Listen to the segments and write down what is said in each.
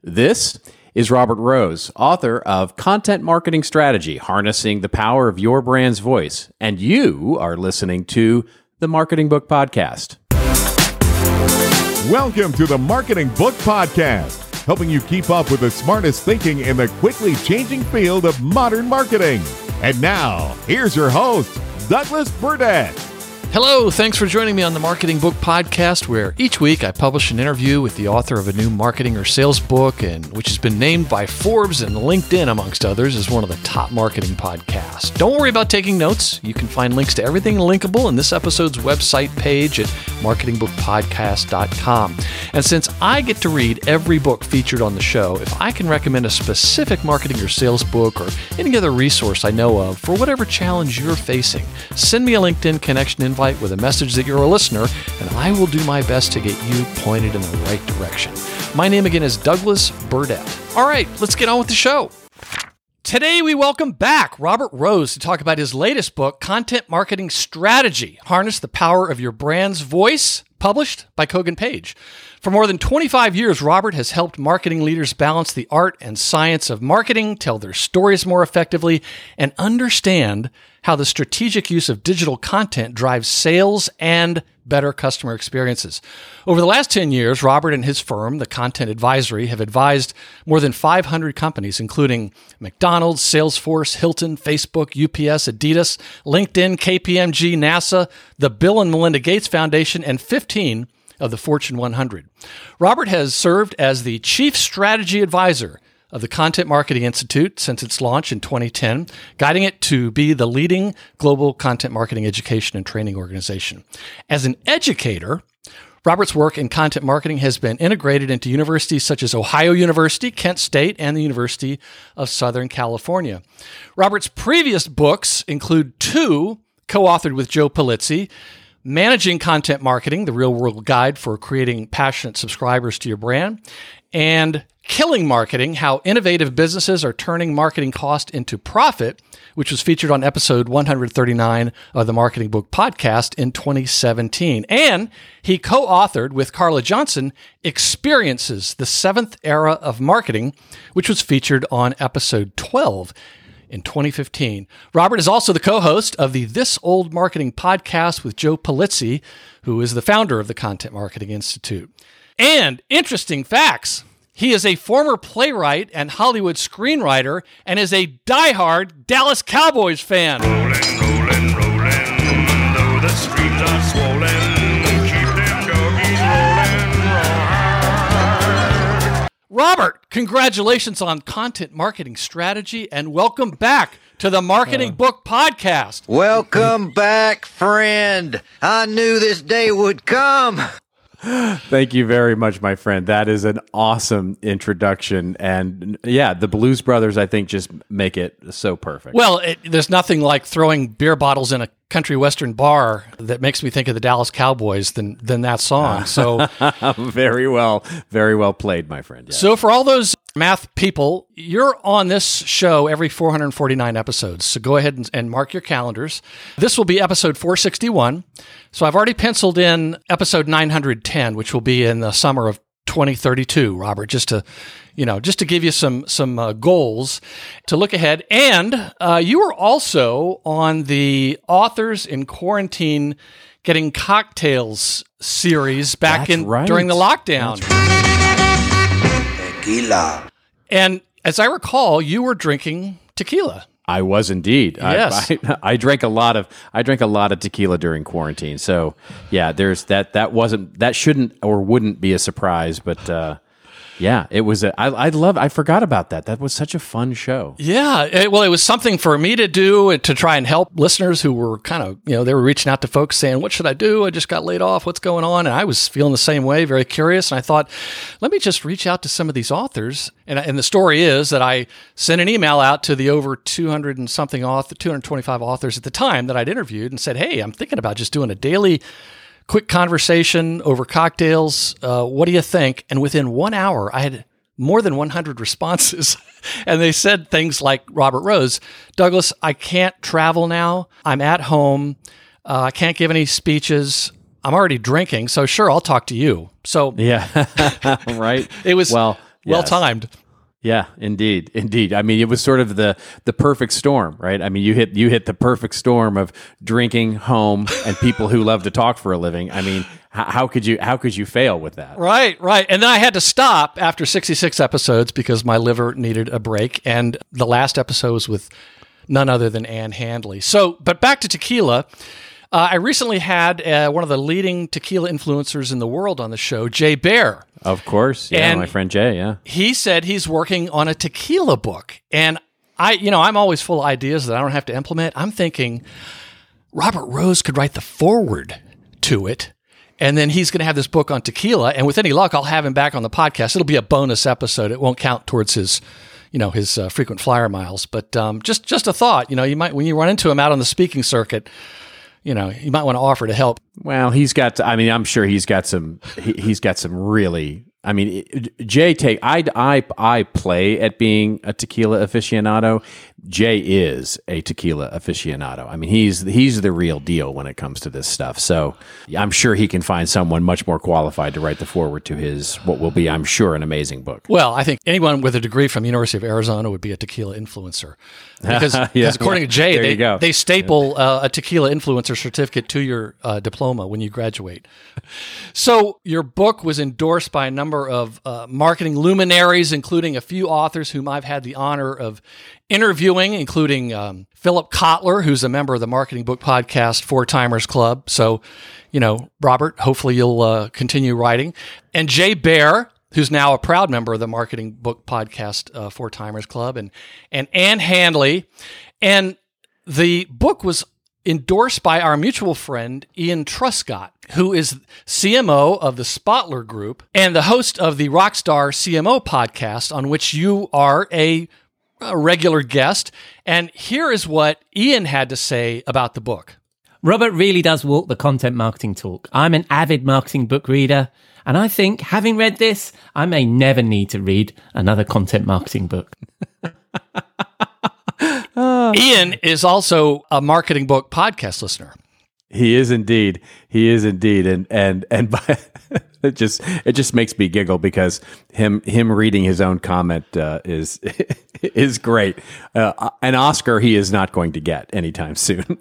This is Robert Rose, author of Content Marketing Strategy, Harnessing the Power of Your Brand's Voice. And you are listening to the Marketing Book Podcast. Welcome to the Marketing Book Podcast, helping you keep up with the smartest thinking in the quickly changing field of modern marketing. And now, here's your host, Douglas Burdett. Hello, thanks for joining me on the Marketing Book Podcast, where each week I publish an interview with the author of a new marketing or sales book, and which has been named by Forbes and LinkedIn, amongst others, as one of the top marketing podcasts. Don't worry about taking notes. You can find links to everything linkable in this episode's website page at marketingbookpodcast.com. And since I get to read every book featured on the show, if I can recommend a specific marketing or sales book or any other resource I know of for whatever challenge you're facing, send me a LinkedIn connection invite with a message that you're a listener, and I will do my best to get you pointed in the right direction. My name again is Douglas Burdett. All right, let's get on with the show. Today we welcome back Robert Rose to talk about his latest book, Content Marketing Strategy, Harness the Power of Your Brand's Voice, published by Kogan Page. For more than 25 years, Robert has helped marketing leaders balance the art and science of marketing, tell their stories more effectively, and understand how the strategic use of digital content drives sales and better customer experiences. Over the last 10 years, Robert and his firm, The Content Advisory, have advised more than 500 companies, including McDonald's, Salesforce, Hilton, Facebook, UPS, Adidas, LinkedIn, KPMG, NASA, the Bill and Melinda Gates Foundation, and 15 of the Fortune 100. Robert has served as the Chief Strategy Advisor of the Content Marketing Institute since its launch in 2010, guiding it to be the leading global content marketing education and training organization. As an educator, Robert's work in content marketing has been integrated into universities such as Ohio University, Kent State, and the University of Southern California. Robert's previous books include two co-authored with Joe Pulizzi, Managing Content Marketing, the real-world guide for creating passionate subscribers to your brand, and Killing Marketing, How Innovative Businesses Are Turning Marketing Cost into Profit, which was featured on episode 139 of the Marketing Book Podcast in 2017. And he co-authored with Carla Johnson, Experiences, the Seventh Era of Marketing, which was featured on episode 12 in 2015. Robert is also the co-host of the This Old Marketing Podcast with Joe Pulizzi, who is the founder of the Content Marketing Institute. And interesting facts. He is a former playwright and Hollywood screenwriter and is a diehard Dallas Cowboys fan. Rolling, though the streets are swollen, keep them doggies rolling. Robert, congratulations on Content Marketing Strategy and welcome back to the Marketing Book Podcast. Welcome back, friend. I knew this day would come. Thank you very much, my friend. That is an awesome introduction. And yeah, the Blues Brothers, I think, just make it so perfect. Well, there's nothing like throwing beer bottles in a country western bar that makes me think of the Dallas Cowboys than that song. So very well played, my friend. Yeah. So for all those math people, you're on this show every 449 episodes. So go ahead and mark your calendars. This will be episode 461. So I've already penciled in episode 910, which will be in the summer of 2032, Robert, just to give you some goals to look ahead. And you were also on the Authors in Quarantine Getting Cocktails series back during the lockdown. Tequila. And as I recall, you were drinking tequila. I was indeed. Yes. I drank a lot of tequila during quarantine. So yeah, there's that. That shouldn't or wouldn't be a surprise, but yeah, it was. I forgot about that. That was such a fun show. Yeah. It was something for me to do to try and help listeners who were kind of, they were reaching out to folks saying, what should I do? I just got laid off. What's going on? And I was feeling the same way, very curious. And I thought, let me just reach out to some of these authors. And the story is that I sent an email out to the over 200 and something 225 authors at the time that I'd interviewed and said, hey, I'm thinking about just doing a daily quick conversation over cocktails. What do you think? And within 1 hour, I had more than 100 responses. And they said things like, Robert Rose, Douglas, I can't travel now. I'm at home. I can't give any speeches. I'm already drinking. So sure, I'll talk to you. So yeah, right. It was, well, Well Yes. timed. Yeah, indeed. I mean, it was sort of the perfect storm, right? I mean, you hit the perfect storm of drinking, home, and people who love to talk for a living. I mean, how could you fail with that? Right. And then I had to stop after 66 episodes because my liver needed a break. And the last episode was with none other than Ann Handley. So, but back to tequila. I recently had one of the leading tequila influencers in the world on the show, Jay Baer. Of course. Yeah, And my friend Jay, yeah. He said he's working on a tequila book. And I'm always full of ideas that I don't have to implement. I'm thinking Robert Rose could write the foreword to it. And then he's going to have this book on tequila. And with any luck, I'll have him back on the podcast. It'll be a bonus episode. It won't count towards his frequent flyer miles. But just a thought, you might, when you run into him out on the speaking circuit, you might want to offer to help. Well, I'm sure he's got some really, Jay I play at being a tequila aficionado. Jay is a tequila aficionado. I mean, he's the real deal when it comes to this stuff. So I'm sure he can find someone much more qualified to write the foreword to his, what will be, I'm sure, an amazing book. Well, I think anyone with a degree from the University of Arizona would be a tequila influencer. Because according to Jay, they staple a tequila influencer certificate to your diploma when you graduate. So your book was endorsed by a number of marketing luminaries, including a few authors whom I've had the honor of interviewing, including Philip Kotler, who's a member of the Marketing Book Podcast Four Timers Club. So, Robert, hopefully you'll continue writing. And Jay Baer, who's now a proud member of the Marketing Book Podcast Four Timers Club, and Ann Handley. And the book was endorsed by our mutual friend, Ian Truscott, who is CMO of the Spotler Group and the host of the Rockstar CMO podcast, on which you are a regular guest. And here is what Ian had to say about the book. Robert really does walk the content marketing talk. I'm an avid marketing book reader, and I think, having read this, I may never need to read another content marketing book. Ian is also a Marketing Book Podcast listener. He is indeed. And by, it just makes me giggle because him reading his own comment is great. An Oscar he is not going to get anytime soon.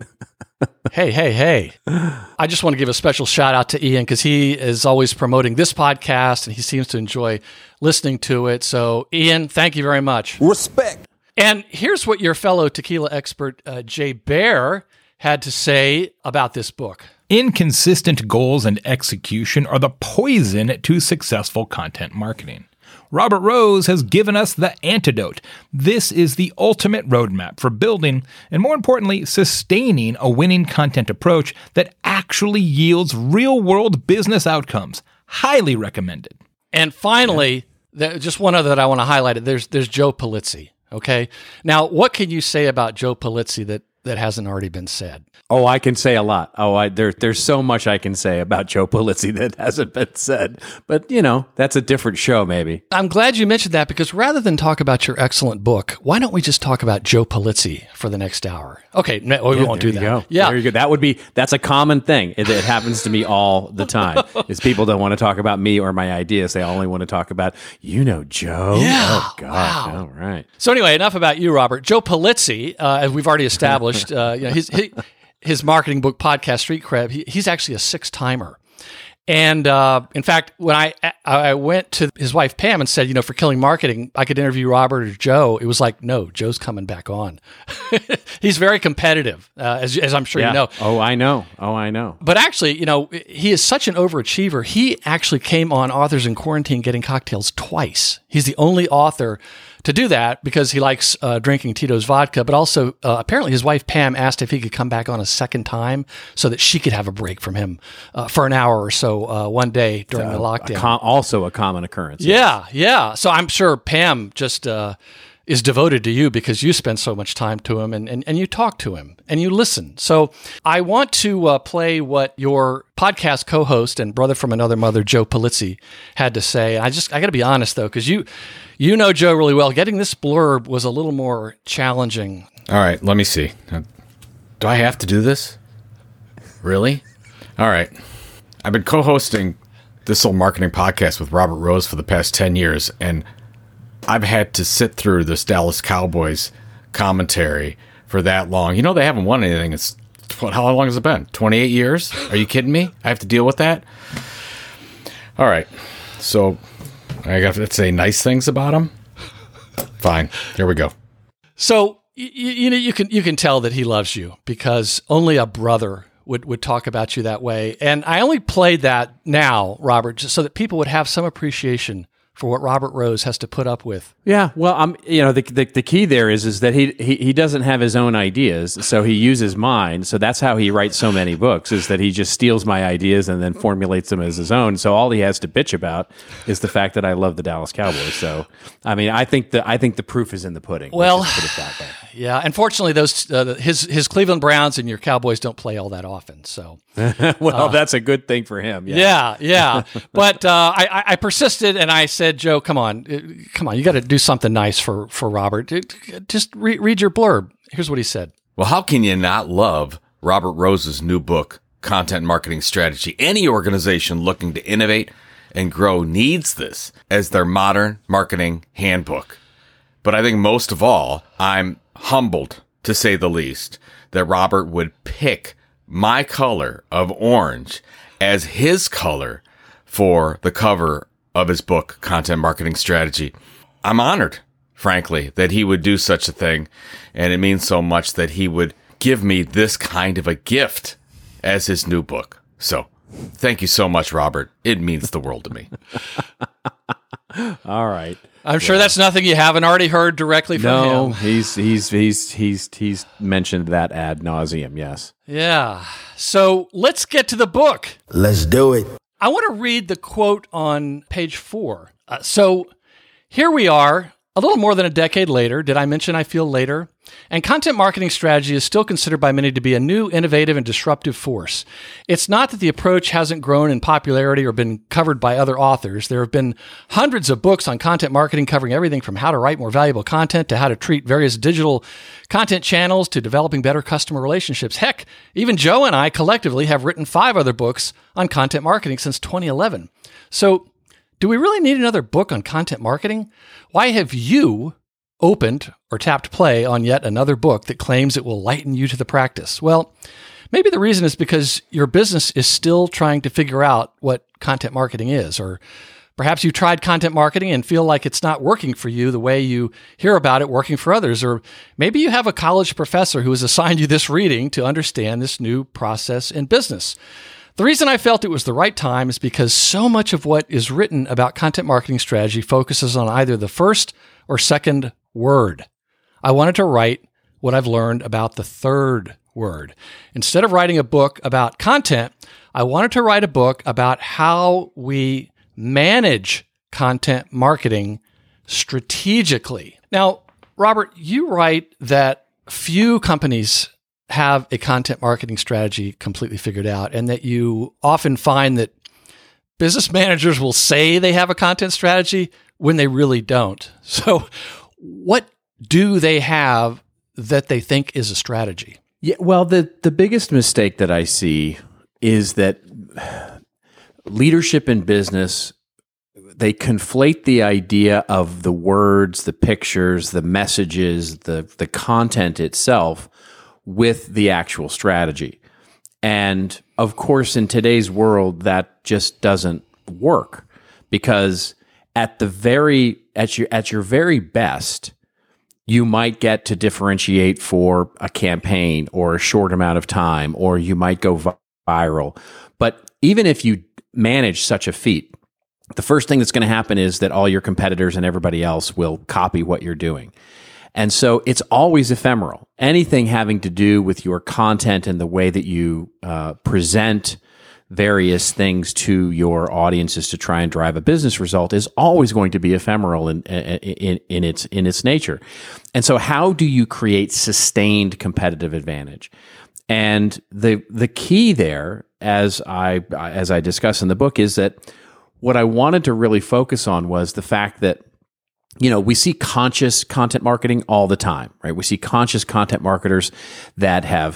Hey. I just want to give a special shout out to Ian because he is always promoting this podcast and he seems to enjoy listening to it. So Ian, thank you very much. Respect. And here's what your fellow tequila expert, Jay Baer, had to say about this book. Inconsistent goals and execution are the poison to successful content marketing. Robert Rose has given us the antidote. This is the ultimate roadmap for building and, more importantly, sustaining a winning content approach that actually yields real-world business outcomes. Highly recommended. And finally, just one other that I want to highlight. There's Joe Pulizzi. Okay. Now, what can you say about Joe Pulizzi that hasn't already been said? Oh, I can say a lot. There's so much I can say about Joe Pulizzi that hasn't been said. But, that's a different show, maybe. I'm glad you mentioned that because rather than talk about your excellent book, why don't we just talk about Joe Pulizzi for the next hour? Okay, we won't do that. Go. Yeah, there you go. That's a common thing. It happens to me all the time. Is people don't want to talk about me or my ideas. They only want to talk about, Joe. Yeah. Oh, God. Wow. All right. So anyway, enough about you, Robert. Joe Pulizzi, as we've already established, his Marketing Book Podcast Street Cred, he's actually a 6-timer. And in fact, when I went to his wife, Pam, and said, for Killing Marketing, I could interview Robert or Joe, it was like, no, Joe's coming back on. He's very competitive, as I'm sure you know. Oh, I know. But actually, he is such an overachiever. He actually came on Authors in Quarantine Getting Cocktails twice. He's the only author to do that because he likes drinking Tito's vodka, but also apparently his wife Pam asked if he could come back on a second time so that she could have a break from him for an hour or so one day during the lockdown. Also a common occurrence. Yeah. So I'm sure Pam just is devoted to you because you spend so much time to him and you talk to him and you listen. So I want to play what your podcast co-host and brother from another mother, Joe Pulizzi, had to say. I got to be honest though, because you know Joe really well. Getting this blurb was a little more challenging. All right, let me see. Do I have to do this? Really? All right. I've been co-hosting this old marketing podcast with Robert Rose for the past 10 years, and I've had to sit through this Dallas Cowboys commentary for that long. You know, they haven't won anything. How long has it been? 28 years? Are you kidding me? I have to deal with that? All right. So I got to say nice things about him. Fine. Here we go. So you can tell that he loves you because only a brother would talk about you that way. And I only played that now, Robert, just so that people would have some appreciation for what Robert Rose has to put up with. Yeah, well, the key there is that he doesn't have his own ideas, so he uses mine. So that's how he writes so many books, is that he just steals my ideas and then formulates them as his own. So all he has to bitch about is the fact that I love the Dallas Cowboys. So I mean, I think the proof is in the pudding. Well, let's just put it that way. Yeah, unfortunately, those his Cleveland Browns and your Cowboys don't play all that often. So well, that's a good thing for him. Yeah. But I persisted and I said, Joe, come on, you got to do something nice for Robert. Just read your blurb. Here's what he said. Well, how can you not love Robert Rose's new book, Content Marketing Strategy? Any organization looking to innovate and grow needs this as their modern marketing handbook. But I think most of all, I'm humbled, to say the least, that Robert would pick my color of orange as his color for the cover of his book, Content Marketing Strategy. I'm honored, frankly, that he would do such a thing. And it means so much that he would give me this kind of a gift as his new book. So thank you so much, Robert. It means the world to me. All right. I'm sure that's nothing you haven't already heard directly from him. He's mentioned that ad nauseum. Yes. Yeah. So let's get to the book. Let's do it. I want to read the quote on page 4. So here we are, a little more than a decade later. Did I mention I feel later? And content marketing strategy is still considered by many to be a new, innovative, and disruptive force. It's not that the approach hasn't grown in popularity or been covered by other authors. There have been hundreds of books on content marketing covering everything from how to write more valuable content to how to treat various digital content channels to developing better customer relationships. Heck, even Joe and I collectively have written 5 other books on content marketing since 2011. So, do we really need another book on content marketing? Why have you opened or tapped play on yet another book that claims it will lighten you to the practice? Well, maybe the reason is because your business is still trying to figure out what content marketing is, or perhaps you tried content marketing and feel like it's not working for you the way you hear about it working for others, or maybe you have a college professor who has assigned you this reading to understand this new process in business. The reason I felt it was the right time is because so much of what is written about content marketing strategy focuses on either the first or second word. I wanted to write what I've learned about the third word. Instead of writing a book about content, I wanted to write a book about how we manage content marketing strategically. Now, Robert, you write that few companies have a content marketing strategy completely figured out, and that you often find that business managers will say they have a content strategy when they really don't. So what do they have that they think is a strategy? Yeah, well, the biggest mistake that I see is that leadership in business, they conflate the idea of the words, the pictures, the messages, the content itself with the actual strategy. And of course, in today's world, that just doesn't work, because at your very best, you might get to differentiate for a campaign or a short amount of time, or you might go viral. But even if you manage such a feat, the first thing that's going to happen is that all your competitors and everybody else will copy what you're doing. And so it's always ephemeral. Anything having to do with your content and the way that you present various things to your audiences to try and drive a business result is always going to be ephemeral in its nature. And so how do you create sustained competitive advantage? And the key there, as I discuss in the book, is that what I wanted to really focus on was the fact that, you know, we see conscious content marketing all the time, right? We see conscious content marketers that have,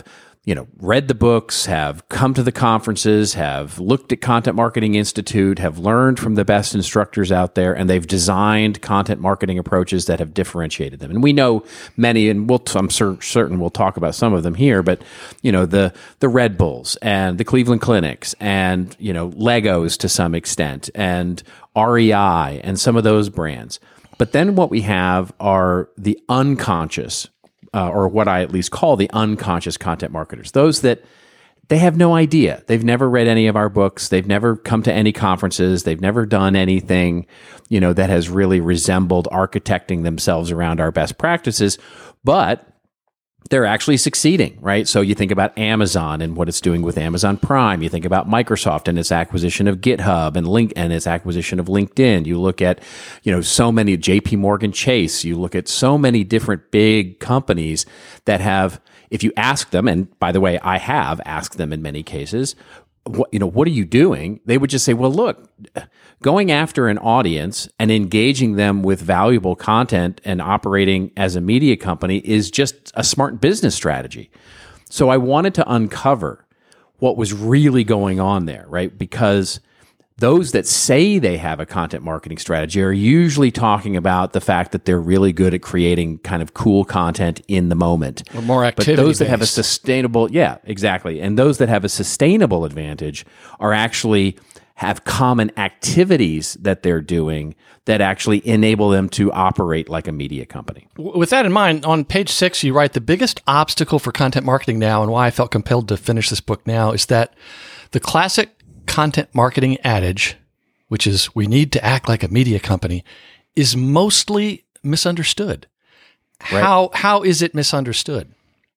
read the books, have come to the conferences, have looked at Content Marketing Institute, have learned from the best instructors out there, and they've designed content marketing approaches that have differentiated them. And we know many, and I'm certain we'll talk about some of them here, but, the Red Bulls and the Cleveland Clinics and, Legos to some extent and REI and some of those brands. But then what we have are the unconscious, or what I at least call the unconscious content marketers, those that they have no idea. They've never read any of our books. They've never come to any conferences. They've never done anything, that has really resembled architecting themselves around our best practices, but they're actually succeeding, right? So you think about Amazon and what it's doing with Amazon Prime. You think about Microsoft and its acquisition of GitHub and its acquisition of LinkedIn. You look at, so many JP Morgan Chase. You look at so many different big companies that have, if you ask them, and by the way, I have asked them in many cases, what are you doing? They would just say, well, look, going after an audience and engaging them with valuable content and operating as a media company is just a smart business strategy. So I wanted to uncover what was really going on there, right? Because those that say they have a content marketing strategy are usually talking about the fact that they're really good at creating kind of cool content in the moment. Or more activity. But those that have a sustainable, yeah, exactly. And those that have a sustainable advantage are actually have common activities that they're doing that actually enable them to operate like a media company. With that in mind, on page 6, you write, the biggest obstacle for content marketing now, and why I felt compelled to finish this book now, is that the classic content marketing adage, which is we need to act like a media company, is mostly misunderstood. Right. How is it misunderstood?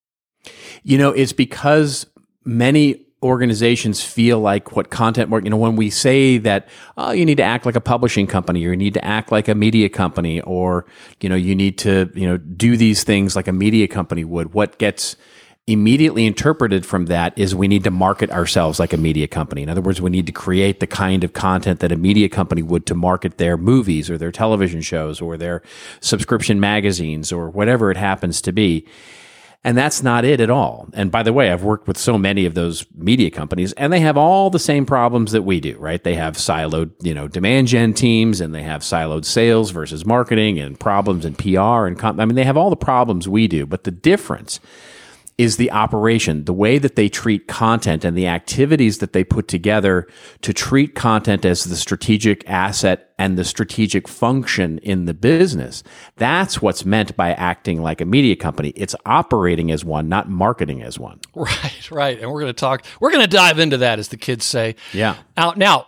It's because many organizations feel like what content marketing, when we say that, oh, you need to act like a publishing company, or you need to act like a media company, or, you need to, do these things like a media company would, what gets immediately interpreted from that is we need to market ourselves like a media company. In other words, we need to create the kind of content that a media company would to market their movies or their television shows or their subscription magazines or whatever it happens to be. And that's not it at all. And by the way, I've worked with so many of those media companies, and they have all the same problems that we do, right? They have siloed, demand gen teams, and they have siloed sales versus marketing and problems in PR and they have all the problems we do. But the difference is the operation, the way that they treat content and the activities that they put together to treat content as the strategic asset and the strategic function in the business. That's what's meant by acting like a media company. It's operating as one, not marketing as one. Right. And we're going to dive into that, as the kids say. Yeah. Now,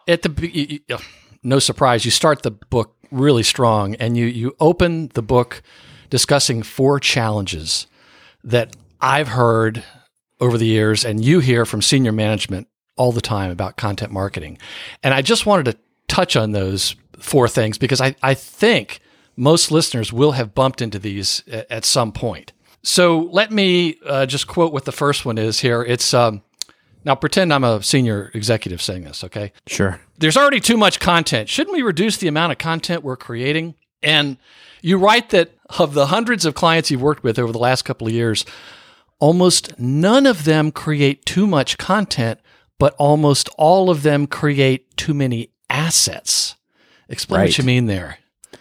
no surprise, you start the book really strong, and you open the book discussing 4 challenges that I've heard over the years, and you hear from senior management all the time about content marketing. And I just wanted to touch on those 4 things because I think most listeners will have bumped into these at some point. So let me just quote what the first one is here. It's now pretend I'm a senior executive saying this, okay? Sure. There's already too much content. Shouldn't we reduce the amount of content we're creating? And you write that of the hundreds of clients you've worked with over the last couple of years, almost none of them create too much content, but almost all of them create too many assets. Explain what you mean there.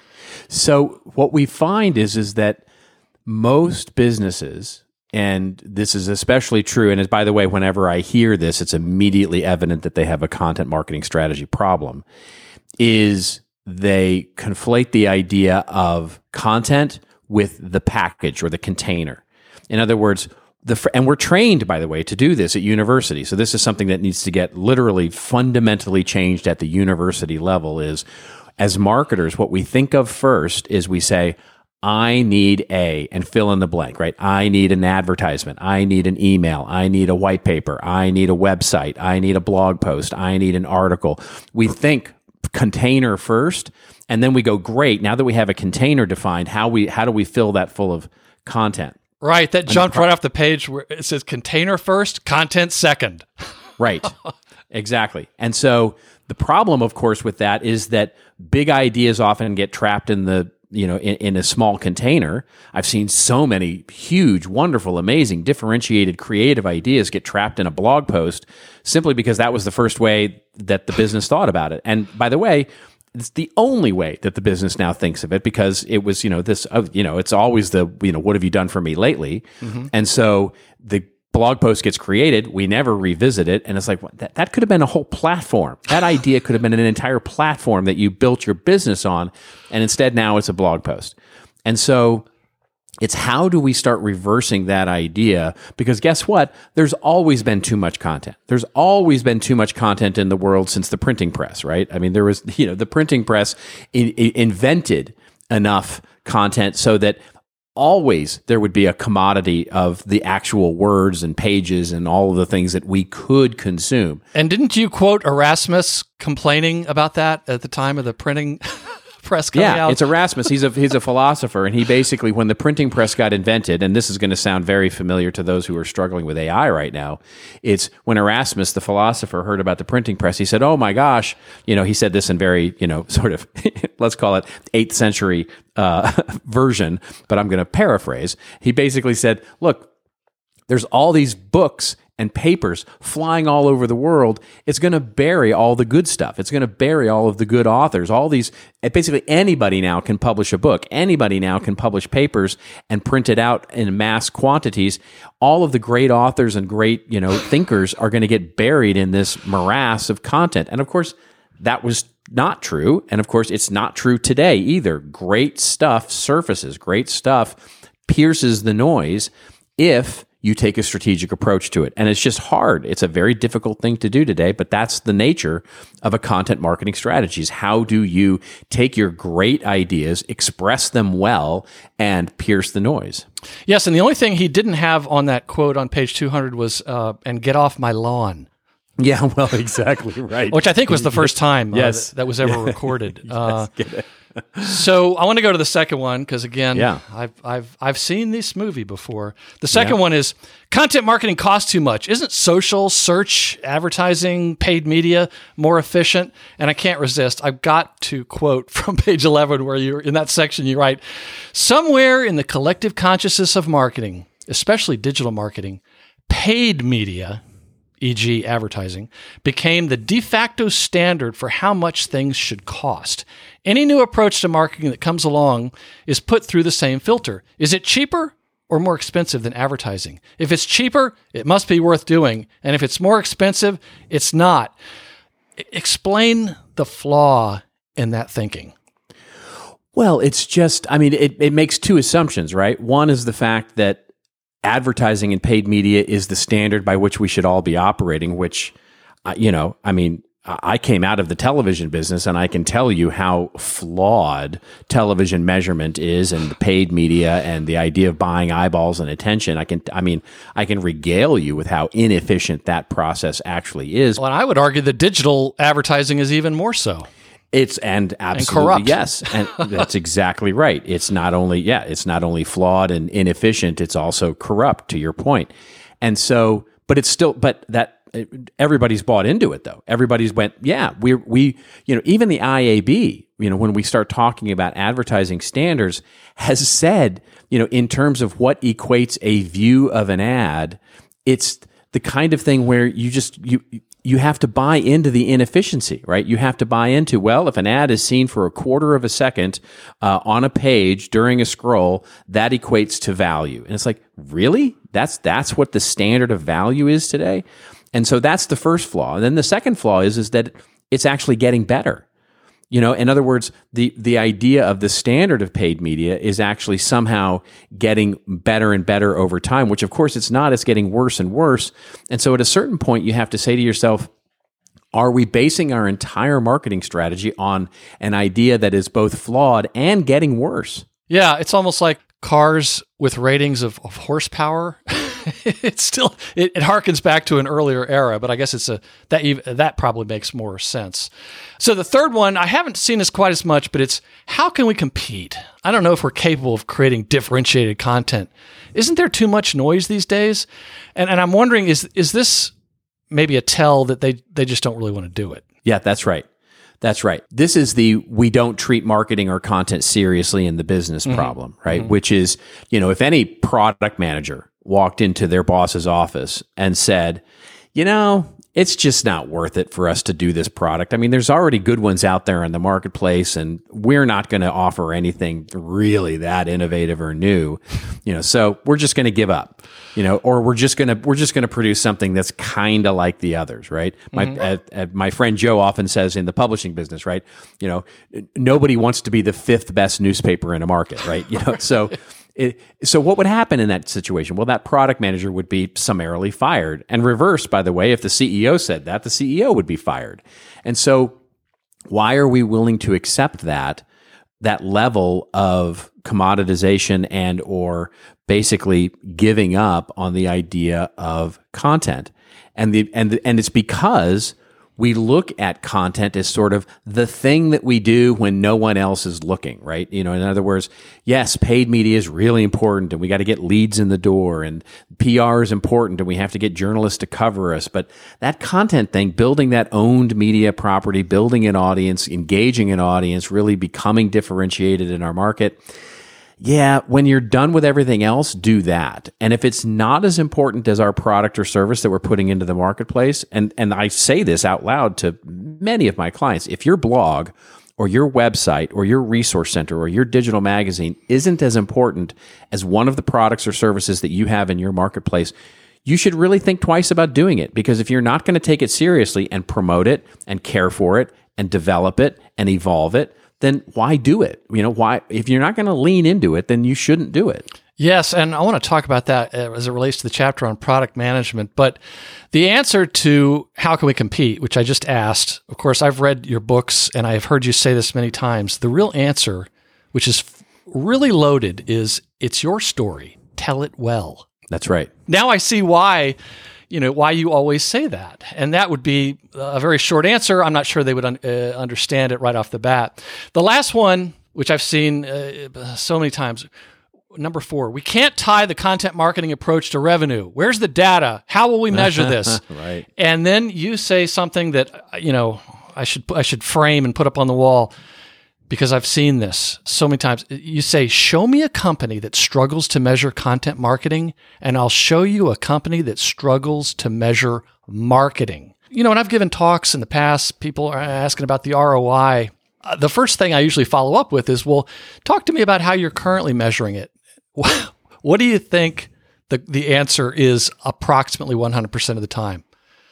So what we find is that most businesses, and this is especially true, and as by the way, whenever I hear this, it's immediately evident that they have a content marketing strategy problem, is they conflate the idea of content with the package or the container. In other words, and we're trained, by the way, to do this at university. So this is something that needs to get literally fundamentally changed at the university level is, as marketers, what we think of first is we say, I need and fill in the blank, right? I need an advertisement. I need an email. I need a white paper. I need a website. I need a blog post. I need an article. We think container first, and then we go, great, now that we have a container defined, how do we fill that full of content? Right, that jumped right off the page where it says container first, content second. Right, exactly. And so the problem, of course, with that is that big ideas often get trapped in the in a small container. I've seen so many huge, wonderful, amazing, differentiated, creative ideas get trapped in a blog post simply because that was the first way that the business thought about it. And by the way, it's the only way that the business now thinks of it, because it was, it's always the, what have you done for me lately? Mm-hmm. And so the blog post gets created, we never revisit it, and it's like, that could have been a whole platform. That idea could have been an entire platform that you built your business on, and instead now it's a blog post. And so it's how do we start reversing that idea? Because guess what? There's always been too much content. There's always been too much content in the world since the printing press, right? I mean, there was, the printing press invented enough content so that always there would be a commodity of the actual words and pages and all of the things that we could consume. And didn't you quote Erasmus complaining about that at the time of the printing press coming out? Yeah, it's Erasmus. He's a philosopher, and he basically, when the printing press got invented, and this is going to sound very familiar to those who are struggling with AI right now, it's when Erasmus, the philosopher, heard about the printing press, he said, oh my gosh, he said this in very, sort of, let's call it 8th century version, but I'm going to paraphrase. He basically said, look, there's all these books and papers flying all over the world. It's going to bury all the good stuff. It's going to bury all of the good authors. All these, basically anybody now can publish a book. Anybody now can publish papers and print it out in mass quantities. All of the great authors and great, thinkers are going to get buried in this morass of content. And of course, that was not true. And of course, it's not true today either. Great stuff surfaces. Great stuff pierces the noise if you take a strategic approach to it. And it's just hard. It's a very difficult thing to do today, but that's the nature of a content marketing strategy. Is how do you take your great ideas, express them well, and pierce the noise? Yes, and the only thing he didn't have on that quote on page 200 was, and get off my lawn. Yeah, well, exactly right. Which I think was the first time yes. that was ever recorded. Yes, get it. So I want to go to the second one because again, yeah. I've seen this movie before. The second one is content marketing costs too much. Isn't social, search, advertising, paid media more efficient? And I can't resist. I've got to quote from page 11 where you're in that section. You write, somewhere in the collective consciousness of marketing, especially digital marketing, paid media, e.g. advertising, became the de facto standard for how much things should cost. Any new approach to marketing that comes along is put through the same filter. Is it cheaper or more expensive than advertising? If it's cheaper, it must be worth doing. And if it's more expensive, it's not. Explain the flaw in that thinking. Well, it's just, it makes two assumptions, right? One is the fact that advertising and paid media is the standard by which we should all be operating, which, I came out of the television business and I can tell you how flawed television measurement is and the paid media and the idea of buying eyeballs and attention. I can regale you with how inefficient that process actually is. Well, and I would argue that digital advertising is even more so. And absolutely corrupt. Yes, and that's exactly right. It's not only flawed and inefficient, it's also corrupt, to your point. And so, but that everybody's bought into it though. Everybody's went, yeah, we even the IAB, when we start talking about advertising standards, has said, in terms of what equates a view of an ad, it's the kind of thing where you have to buy into the inefficiency, right? You have to buy into, well, if an ad is seen for a quarter of a second on a page during a scroll, that equates to value. And it's like, really? That's what the standard of value is today? And so that's the first flaw. And then the second flaw is that it's actually getting better. In other words, the idea of the standard of paid media is actually somehow getting better and better over time, which of course it's not. It's getting worse and worse. And so at a certain point, you have to say to yourself, are we basing our entire marketing strategy on an idea that is both flawed and getting worse? Yeah, it's almost like cars with ratings of horsepower. It's still it harkens back to an earlier era, but I guess it's that probably makes more sense. So the third one, I haven't seen this quite as much, but it's how can we compete? I don't know if we're capable of creating differentiated content. Isn't there too much noise these days? And I'm wondering, is this maybe a tell that they just don't really want to do it? Yeah, that's right. That's right. This is the we don't treat marketing or content seriously in the business problem, right? Which is, if any product manager walked into their boss's office and said, it's just not worth it for us to do this product. I mean, there's already good ones out there in the marketplace, and we're not going to offer anything really that innovative or new, so we're just going to give up, or we're just going to produce something that's kind of like the others, right? My friend Joe often says in the publishing business, right? Nobody wants to be the fifth best newspaper in a market, right? So what would happen in that situation? Well, that product manager would be summarily fired. And reverse, by the way, if the CEO said that, the CEO would be fired. And so why are we willing to accept that level of commoditization and or basically giving up on the idea of content? And it's because we look at content as sort of the thing that we do when no one else is looking, right? In other words, yes, paid media is really important and we got to get leads in the door, and PR is important and we have to get journalists to cover us. But that content thing, building that owned media property, building an audience, engaging an audience, really becoming differentiated in our market. Yeah, when you're done with everything else, do that. And if it's not as important as our product or service that we're putting into the marketplace, and I say this out loud to many of my clients, if your blog or your website or your resource center or your digital magazine isn't as important as one of the products or services that you have in your marketplace, you should really think twice about doing it. Because if you're not going to take it seriously and promote it and care for it and develop it and evolve it, then why do it? Why? If you're not going to lean into it, then you shouldn't do it. Yes, and I want to talk about that as it relates to the chapter on product management. But the answer to how can we compete, which I just asked, of course, I've read your books and I've heard you say this many times. The real answer, which is really loaded, is it's your story. Tell it well. That's right. Now I see why you always say that. And that would be a very short answer. I'm not sure they would understand it right off the bat. The last one, which I've seen so many times, number 4, we can't tie the content marketing approach to revenue. Where's the data? How will we measure this? Right. And then you say something that, I should frame and put up on the wall, because I've seen this so many times. You say, show me a company that struggles to measure content marketing, and I'll show you a company that struggles to measure marketing. And I've given talks in the past, people are asking about the ROI. The first thing I usually follow up with is, well, talk to me about how you're currently measuring it. What do you think the answer is approximately 100% of the time?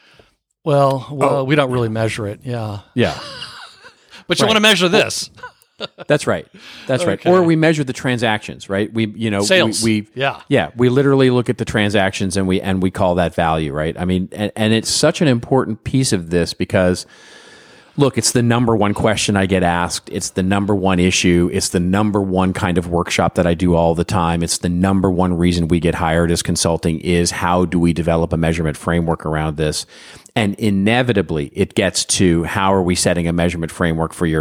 Well, we don't really measure it. Yeah. Yeah. But you want to measure this. That's right. That's right. Or we measure the transactions, right? Sales. We literally look at the transactions and we call that value, right? I mean, and it's such an important piece of this because, look, it's the number one question I get asked. It's the number one issue. It's the number one kind of workshop that I do all the time. It's the number one reason we get hired as consulting is how do we develop a measurement framework around this? And inevitably, it gets to how are we setting a measurement framework for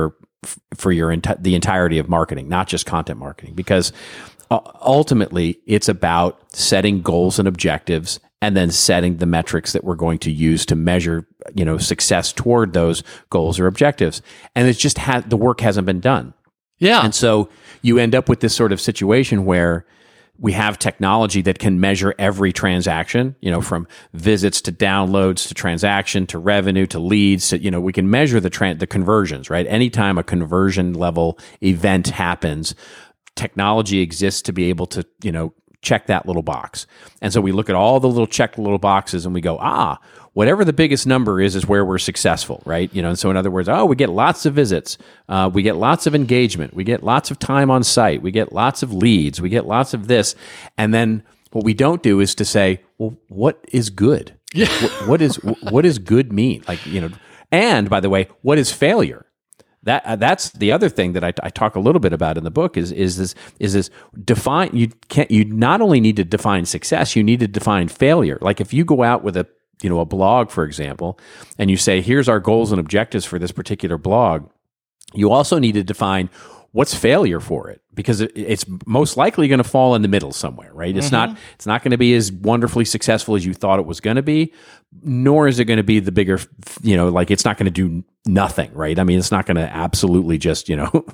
the entirety of marketing, not just content marketing, because ultimately it's about setting goals and objectives and then setting the metrics that we're going to use to measure, success toward those goals or objectives. And it's just the work hasn't been done. Yeah. And so you end up with this sort of situation where we have technology that can measure every transaction, from visits to downloads to transaction to revenue to leads. To, we can measure the conversions, right? Anytime a conversion level event happens, technology exists to be able to, check that little box. And so we look at all the checked little boxes and we go, whatever the biggest number is where we're successful, right? And so in other words, we get lots of visits, we get lots of engagement, we get lots of time on site, we get lots of leads, we get lots of this. And then what we don't do is to say, well, what is good? Yeah. What is good mean? And by the way, what is failure? That's the other thing that I talk a little bit about in the book is this define. You not only need to define success, you need to define failure. Like if you go out with a blog, for example, and you say, here's our goals and objectives for this particular blog, you also need to define what's failure for it? Because it's most likely going to fall in the middle somewhere, right? It's not going to be as wonderfully successful as you thought it was going to be, nor is it going to be the bigger, like it's not going to do nothing, right? I mean, it's not going to absolutely just,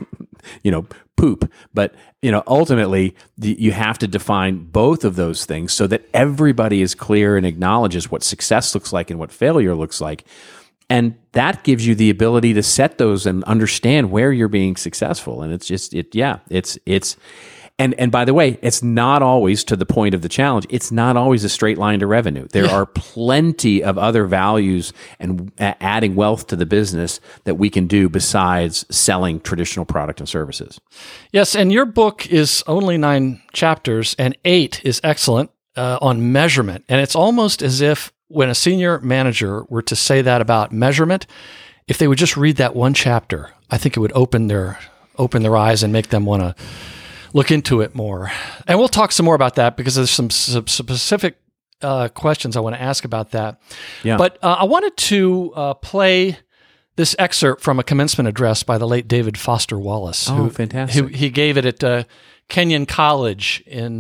poop. But, ultimately you have to define both of those things so that everybody is clear and acknowledges what success looks like and what failure looks like. And that gives you the ability to set those and understand where you're being successful. And it's just, and by the way, it's not always, to the point of the challenge, it's not always a straight line to revenue. There are plenty of other values and adding wealth to the business that we can do besides selling traditional product and services. Yes, and your book is only 9 chapters, and 8 is excellent on measurement. And it's almost as if when a senior manager were to say that about measurement, if they would just read that one chapter, I think it would open their eyes and make them want to look into it more. And we'll talk some more about that because there's some specific questions I want to ask about that. Yeah. But I wanted to play this excerpt from a commencement address by the late David Foster Wallace. Fantastic. He gave it at Kenyon College in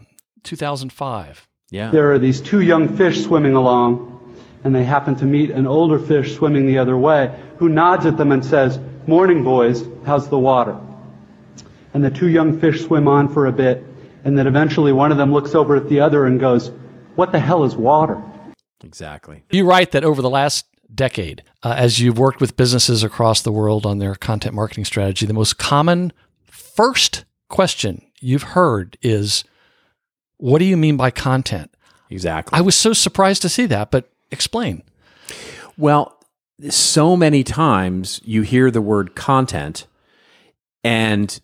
2005. Yeah. There are these 2 young fish swimming along, and they happen to meet an older fish swimming the other way, who nods at them and says, "Morning, boys, how's the water?" And the 2 young fish swim on for a bit, and then eventually one of them looks over at the other and goes, "What the hell is water?" Exactly. You write that over the last decade, as you've worked with businesses across the world on their content marketing strategy, the most common first question you've heard is, what do you mean by content? Exactly. I was so surprised to see that, but explain. Well, so many times you hear the word content, and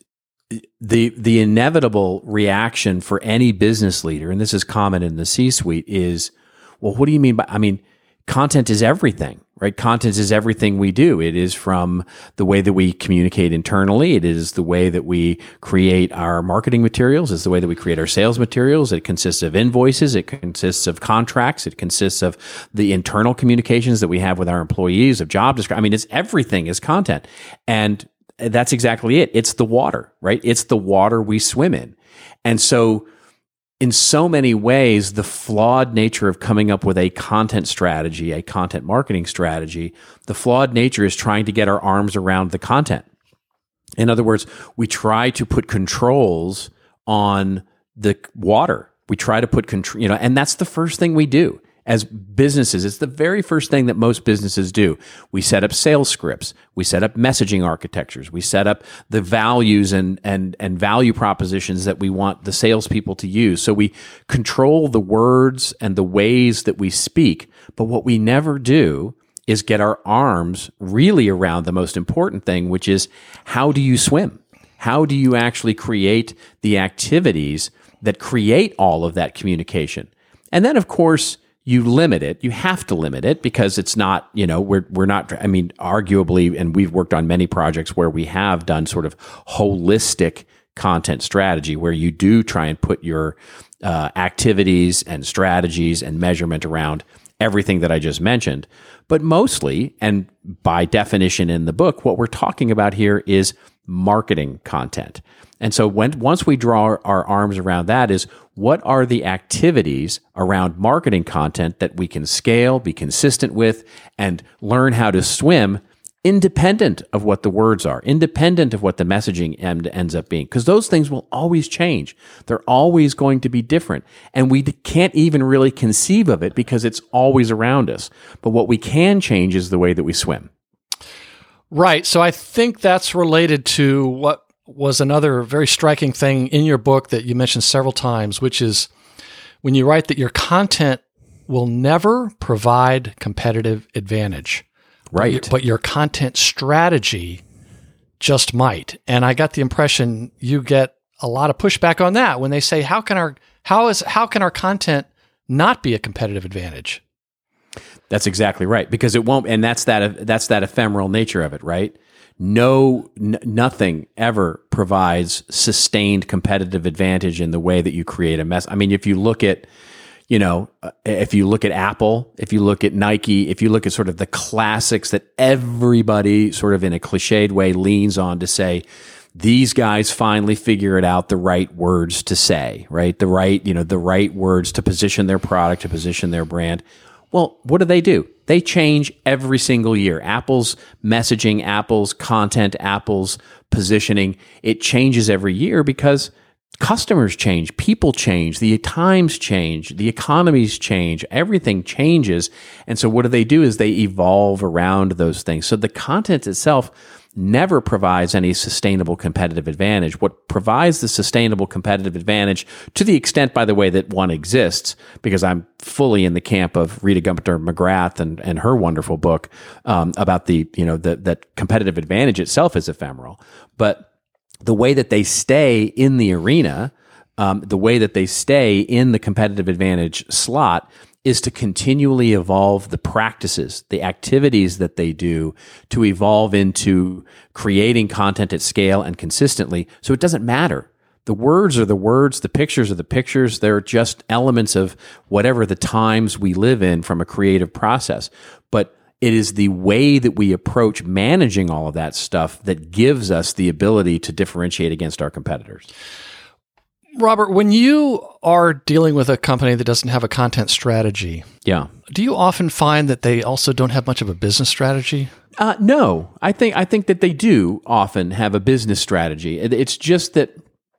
the inevitable reaction for any business leader, and this is common in the C-suite, is, well, what do you mean by, content is everything, right? Content is everything we do. It is from the way that we communicate internally. It is the way that we create our marketing materials. It's the way that we create our sales materials. It consists of invoices. It consists of contracts. It consists of the internal communications that we have with our employees, of job description. It's everything is content. And that's exactly it. It's the water, right? It's the water we swim in. And so in so many ways, the flawed nature of coming up with a content strategy, a content marketing strategy, the flawed nature is trying to get our arms around the content. In other words, we try to put controls on the water. We try to put control, and that's the first thing we do as businesses. It's the very first thing that most businesses do. We set up sales scripts. We set up messaging architectures. We set up the values and value propositions that we want the salespeople to use. So we control the words and the ways that we speak. But what we never do is get our arms really around the most important thing, which is, how do you swim? How do you actually create the activities that create all of that communication? And then, of course, you limit it. You have to limit it because it's not, we're not, arguably, and we've worked on many projects where we have done sort of holistic content strategy, where you do try and put your activities and strategies and measurement around everything that I just mentioned. But mostly, and by definition in the book, what we're talking about here is marketing content. And so once we draw our arms around that, is what are the activities around marketing content that we can scale, be consistent with, and learn how to swim independent of what the words are, independent of what the messaging ends up being, because those things will always change. They're always going to be different. And we can't even really conceive of it because it's always around us. But what we can change is the way that we swim. Right. So I think that's related to what was another very striking thing in your book that you mentioned several times, which is when you write that your content will never provide competitive advantage. Right. But your content strategy just might. And I got the impression you get a lot of pushback on that when they say, how can our content not be a competitive advantage? That's exactly right, because it won't, and that's that ephemeral nature of it, right? Nothing ever provides sustained competitive advantage in the way that you create a mess. If you look at, if you look at Apple, if you look at Nike, if you look at sort of the classics that everybody sort of in a cliched way leans on to say, these guys finally figure it out the right words to say, right? The right words to position their product, to position their brand. Well, what do? They change every single year. Apple's messaging, Apple's content, Apple's positioning, it changes every year because customers change, people change, the times change, the economies change, everything changes. And so what do is they evolve around those things. So the content itself never provides any sustainable competitive advantage. What provides the sustainable competitive advantage, to the extent, by the way, that one exists, because I'm fully in the camp of Rita Gunter McGrath and her wonderful book about that competitive advantage itself is ephemeral. But the way that they stay in the arena, the way that they stay in the competitive advantage slot is to continually evolve the practices, the activities that they do to evolve into creating content at scale and consistently. So it doesn't matter. The words are the words, the pictures are the pictures. They're just elements of whatever the times we live in from a creative process. But it is the way that we approach managing all of that stuff that gives us the ability to differentiate against our competitors. Robert, when you are dealing with a company that doesn't have a content strategy, do you often find that they also don't have much of a business strategy? No, I think that they do often have a business strategy. It's just that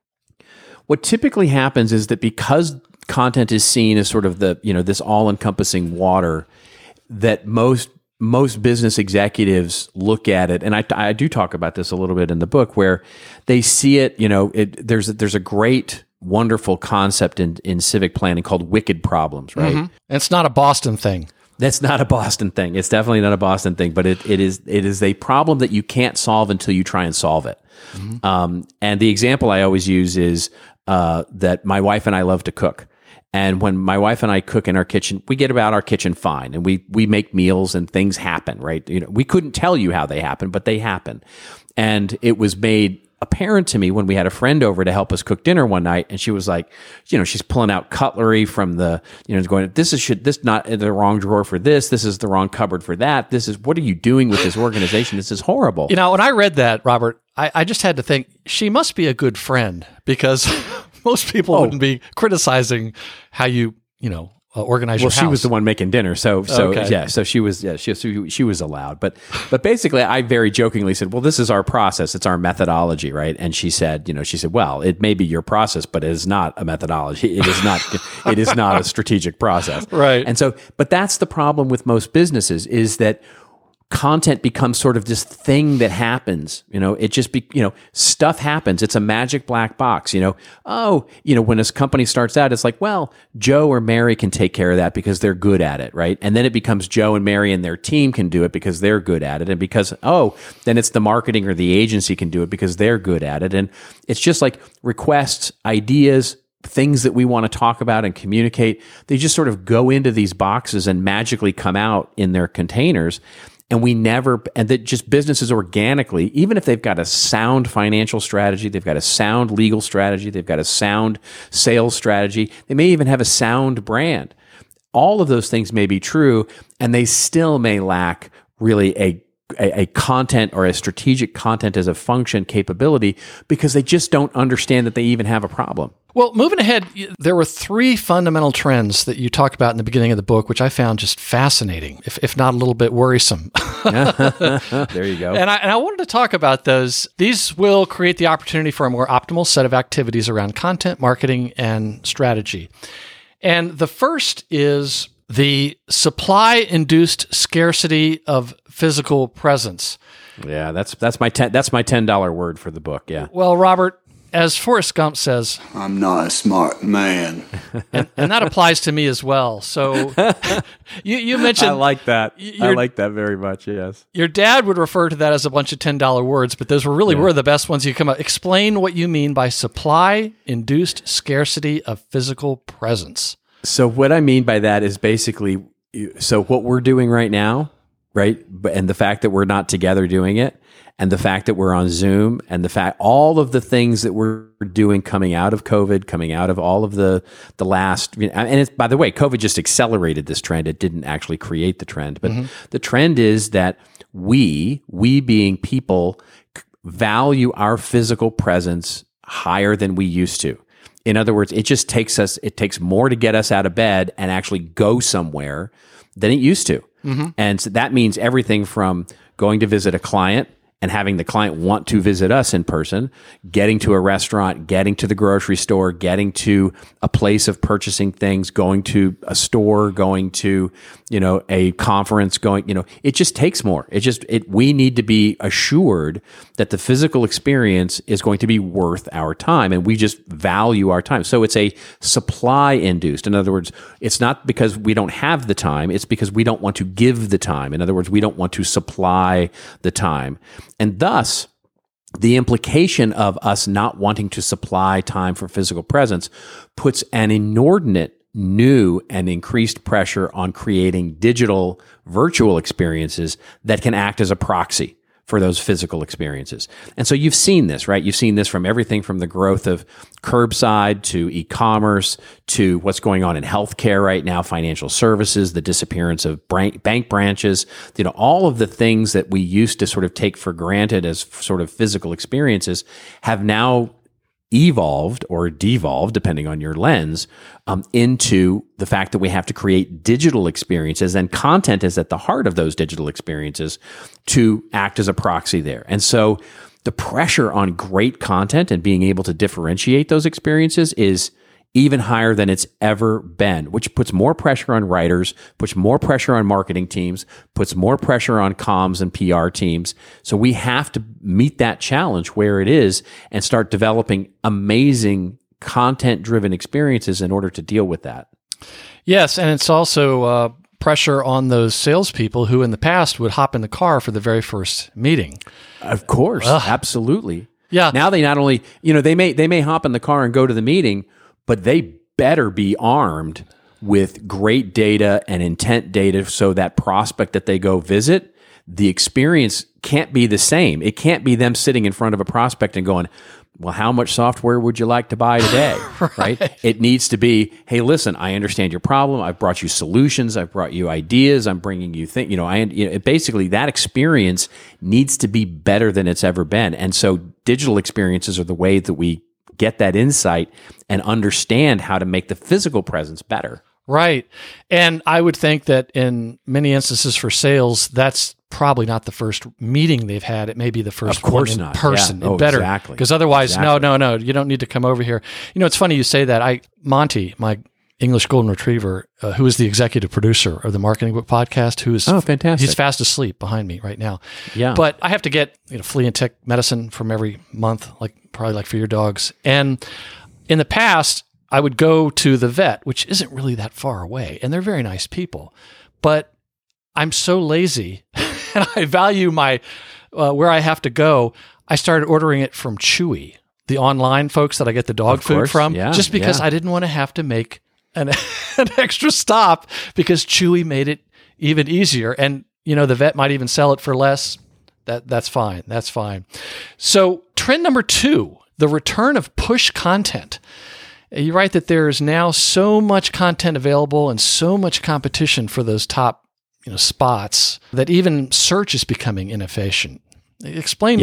what typically happens is that because content is seen as sort of this all-encompassing water, that most business executives look at it, and I do talk about this a little bit in the book, where they see it. There's a great, wonderful concept in civic planning called wicked problems, right? Mm-hmm. It's not a Boston thing. That's not a Boston thing. It's definitely not a Boston thing, but it is a problem that you can't solve until you try and solve it. Mm-hmm. And the example I always use is that my wife and I love to cook. And when my wife and I cook in our kitchen, we get about our kitchen fine, and we make meals and things happen, right? We couldn't tell you how they happen, but they happen. And it was made apparent to me when we had a friend over to help us cook dinner one night, and she was like, she's pulling out cutlery from the, going, this not in the wrong drawer for this. This is the wrong cupboard for that. What are you doing with this organization? This is horrible. When I read that, Robert, I just had to think she must be a good friend, because most people wouldn't be criticizing how you organize your house. Well, she was the one making dinner, so okay. So she was allowed. But basically, I very jokingly said, "Well, this is our process. It's our methodology, right?" And she said, "Well, it may be your process, but it is not a methodology. It is not. It is not a strategic process, right?" And so, but that's the problem with most businesses, is that content becomes sort of this thing that happens. It just stuff happens. It's a magic black box. When a company starts out, it's like, well, Joe or Mary can take care of that because they're good at it, right? And then it becomes Joe and Mary and their team can do it because they're good at it. And because, then it's the marketing or the agency can do it because they're good at it. And it's just like requests, ideas, things that we want to talk about and communicate. They just sort of go into these boxes and magically come out in their containers. And that just businesses organically, even if they've got a sound financial strategy, they've got a sound legal strategy, they've got a sound sales strategy, they may even have a sound brand. All of those things may be true, and they still may lack really a content or a strategic content as a function capability because they just don't understand that they even have a problem. Well, moving ahead, there were 3 fundamental trends that you talk about in the beginning of the book, which I found just fascinating, if not a little bit worrisome. There you go. And I wanted to talk about those. These will create the opportunity for a more optimal set of activities around content, marketing, and strategy. And the first is the supply-induced scarcity of physical presence. Yeah, that's my $10 word for the book. Yeah. Well, Robert, as Forrest Gump says, I'm not a smart man. and that applies to me as well. So you mentioned... I like that. I like that very much, yes. Your dad would refer to that as a bunch of $10 words, but those were the best ones you come up. Explain what you mean by supply-induced scarcity of physical presence. So what I mean by that is basically, what we're doing right now, right? And the fact that we're not together doing it, and the fact that we're on Zoom, and all of the things that we're doing coming out of COVID, coming out of all of the last, and it's, by the way, COVID just accelerated this trend. It didn't actually create the trend, but the trend is that we being people value our physical presence higher than we used to. In other words, it takes more to get us out of bed and actually go somewhere than it used to. And so that means everything from going to visit a client and having the client want to visit us in person, getting to a restaurant, getting to the grocery store, getting to a place of purchasing things, going to a store, going to, a conference, it just takes more. We need to be assured that the physical experience is going to be worth our time, and we just value our time. So it's a supply induced. In other words, it's not because we don't have the time, it's because we don't want to give the time. In other words, we don't want to supply the time. And thus, the implication of us not wanting to supply time for physical presence puts an inordinate new and increased pressure on creating digital virtual experiences that can act as a proxy for those physical experiences. And so you've seen this, right? You've seen this from everything from the growth of curbside to e-commerce to what's going on in healthcare right now, financial services, the disappearance of bank branches, all of the things that we used to sort of take for granted as sort of physical experiences have now evolved or devolved, depending on your lens, into the fact that we have to create digital experiences, and content is at the heart of those digital experiences to act as a proxy there. And so the pressure on great content and being able to differentiate those experiences is even higher than it's ever been, which puts more pressure on writers, puts more pressure on marketing teams, puts more pressure on comms and PR teams. So we have to meet that challenge where it is and start developing amazing content-driven experiences in order to deal with that. Yes, and it's also pressure on those salespeople who in the past would hop in the car for the very first meeting. Of course, absolutely. Yeah. Now they not only, they may hop in the car and go to the meeting, but they better be armed with great data and intent data so that prospect that they go visit, the experience can't be the same. It can't be them sitting in front of a prospect and going, well, how much software would you like to buy today? Right? It needs to be, hey, listen, I understand your problem. I've brought you solutions. I've brought you ideas. I'm bringing you things. Basically that experience needs to be better than it's ever been. And so digital experiences are the way that we get that insight and understand how to make the physical presence better. Right. And I would think that in many instances for sales, that's probably not the first meeting they've had. It may be the first one in person. Yeah. Better. Exactly. Because otherwise, no, you don't need to come over here. It's funny you say that. Monty, my English Golden Retriever, who is the executive producer of the Marketing Book Podcast, who is fantastic. He's fast asleep behind me right now. Yeah. But I have to get flea and tick medicine from every month, probably like for your dogs. And in the past, I would go to the vet, which isn't really that far away, and they're very nice people. But I'm so lazy, and I value my where I have to go. I started ordering it from Chewy, the online folks that I get the dog food from, just because I didn't want to have to make an extra stop, because Chewy made it even easier. And the vet might even sell it for less. That's fine. That's fine. So trend number 2, the return of push content. You write that there's now so much content available and so much competition for those top spots that even search is becoming inefficient. Explain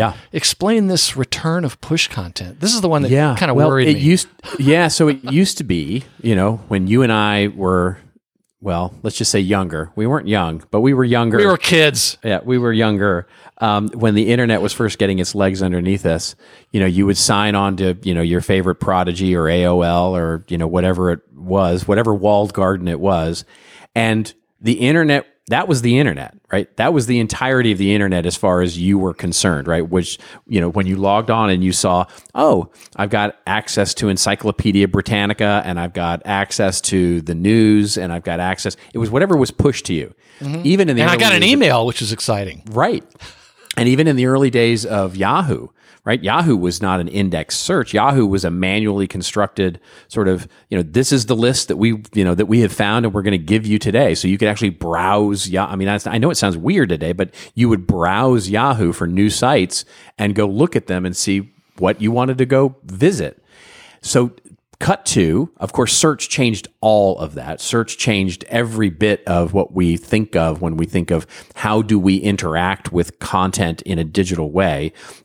this return of push content. This is the one that kind of worried me. So it used to be, when you and I were, let's just say younger. We weren't young, but we were younger. We were kids. Yeah, we were younger. When the internet was first getting its legs underneath us, you would sign on to, your favorite Prodigy or AOL or, whatever it was, whatever walled garden it was. And the internet, that was the internet, right? That was the entirety of the internet as far as you were concerned, right? Which, when you logged on and you saw, I've got access to Encyclopedia Britannica, and I've got access to the news, and I've got access. It was whatever was pushed to you. Mm-hmm. Even in the I got an email, which was exciting. Right. And even in the early days of Yahoo, right? Yahoo was not an index search. Yahoo was a manually constructed sort of, this is the list that we have found and we're going to give you today. So you could actually browse. I know it sounds weird today, but you would browse Yahoo for new sites and go look at them and see what you wanted to go visit. So cut to, of course, search changed all of that. Search changed every bit of what we think of when we think of how do we interact with content in a digital way. And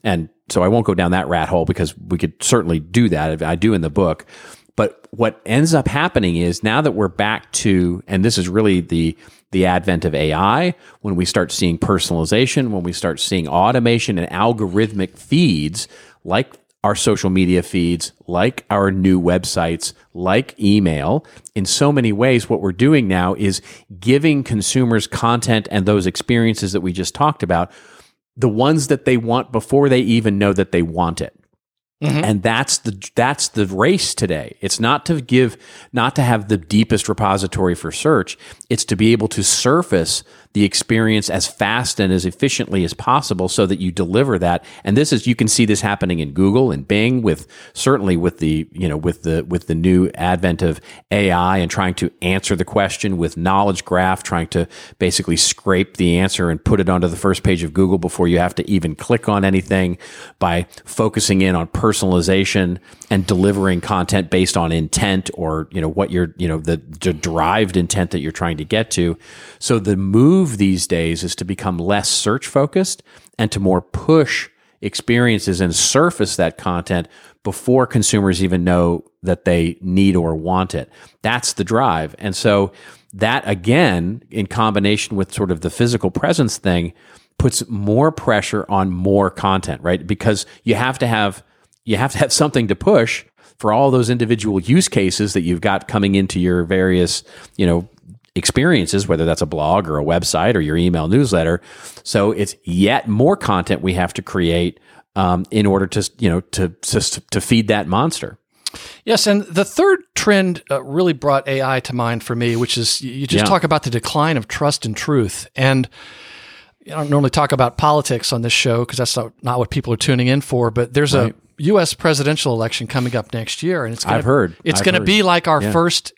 so I won't go down that rat hole because we could certainly do that. I do in the book. But what ends up happening is now that we're back to, and this is really the advent of AI, when we start seeing personalization, when we start seeing automation and algorithmic feeds like our social media feeds, like our new websites, like email, in so many ways, what we're doing now is giving consumers content and those experiences that we just talked about, the ones that they want before they even know that they want it. Mm-hmm. And that's the race today. It's not to have the deepest repository for search. It's to be able to surface the experience as fast and as efficiently as possible so that you deliver that. And you can see this happening in Google and Bing certainly with the new advent of AI and trying to answer the question with Knowledge Graph, trying to basically scrape the answer and put it onto the first page of Google before you have to even click on anything, by focusing in on personalization and delivering content based on intent or, what the derived intent that you're trying to get to. So the move these days is to become less search focused and to more push experiences and surface that content before consumers even know that they need or want it. That's the drive. And so that, again, in combination with sort of the physical presence thing, puts more pressure on more content, right? Because you have to have something to push for all those individual use cases that you've got coming into your various, experiences, whether that's a blog or a website or your email newsletter. So it's yet more content we have to create in order to feed that monster. Yes, and the third trend really brought AI to mind for me, which is you just talk about the decline of trust and truth. And I don't normally talk about politics on this show because that's not what people are tuning in for, but there's a U.S. presidential election coming up next year, and it's going to be like our first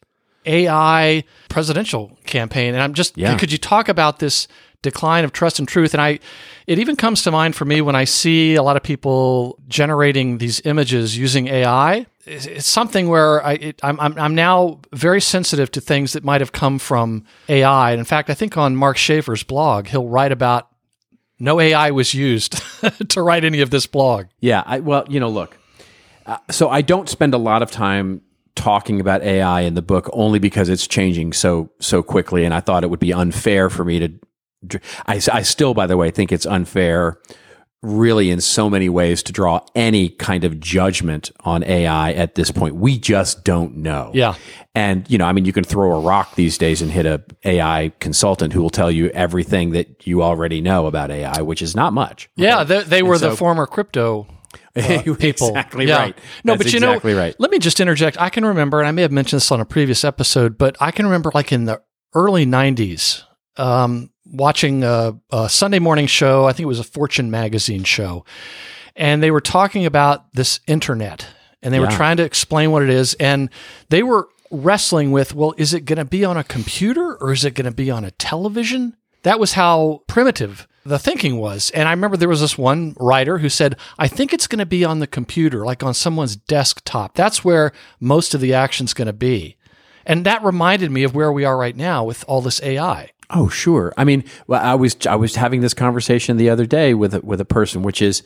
AI presidential campaign. And could you talk about this decline of trust and truth? And it even comes to mind for me when I see a lot of people generating these images using AI. It's something where I'm now very sensitive to things that might have come from AI. And in fact, I think on Mark Schaefer's blog, he'll write about no AI was used to write any of this blog. Yeah. Look, so I don't spend a lot of time talking about AI in the book only because it's changing so quickly, and I thought it would be unfair for me to. I still, by the way, think it's unfair, really, in so many ways, to draw any kind of judgment on AI at this point. We just don't know. Yeah, and you can throw a rock these days and hit a AI consultant who will tell you everything that you already know about AI, which is not much. Yeah, they were the former crypto. People. Exactly right. No, That's but exactly right. Let me just interject. I can remember, and I may have mentioned this on a previous episode, but I can remember like in the early 90s, watching a Sunday morning show. I think it was a Fortune magazine show. And they were talking about this internet, and they were trying to explain what it is. And they were wrestling with, well, is it going to be on a computer or is it going to be on a television? That was how primitive the thinking was. And I remember there was this one writer who said, I think it's going to be on the computer, like on someone's desktop. That's where most of the action's going to be. And that reminded me of where we are right now with all this AI. Oh, sure. I mean, well, I was having this conversation the other day with a person, which is,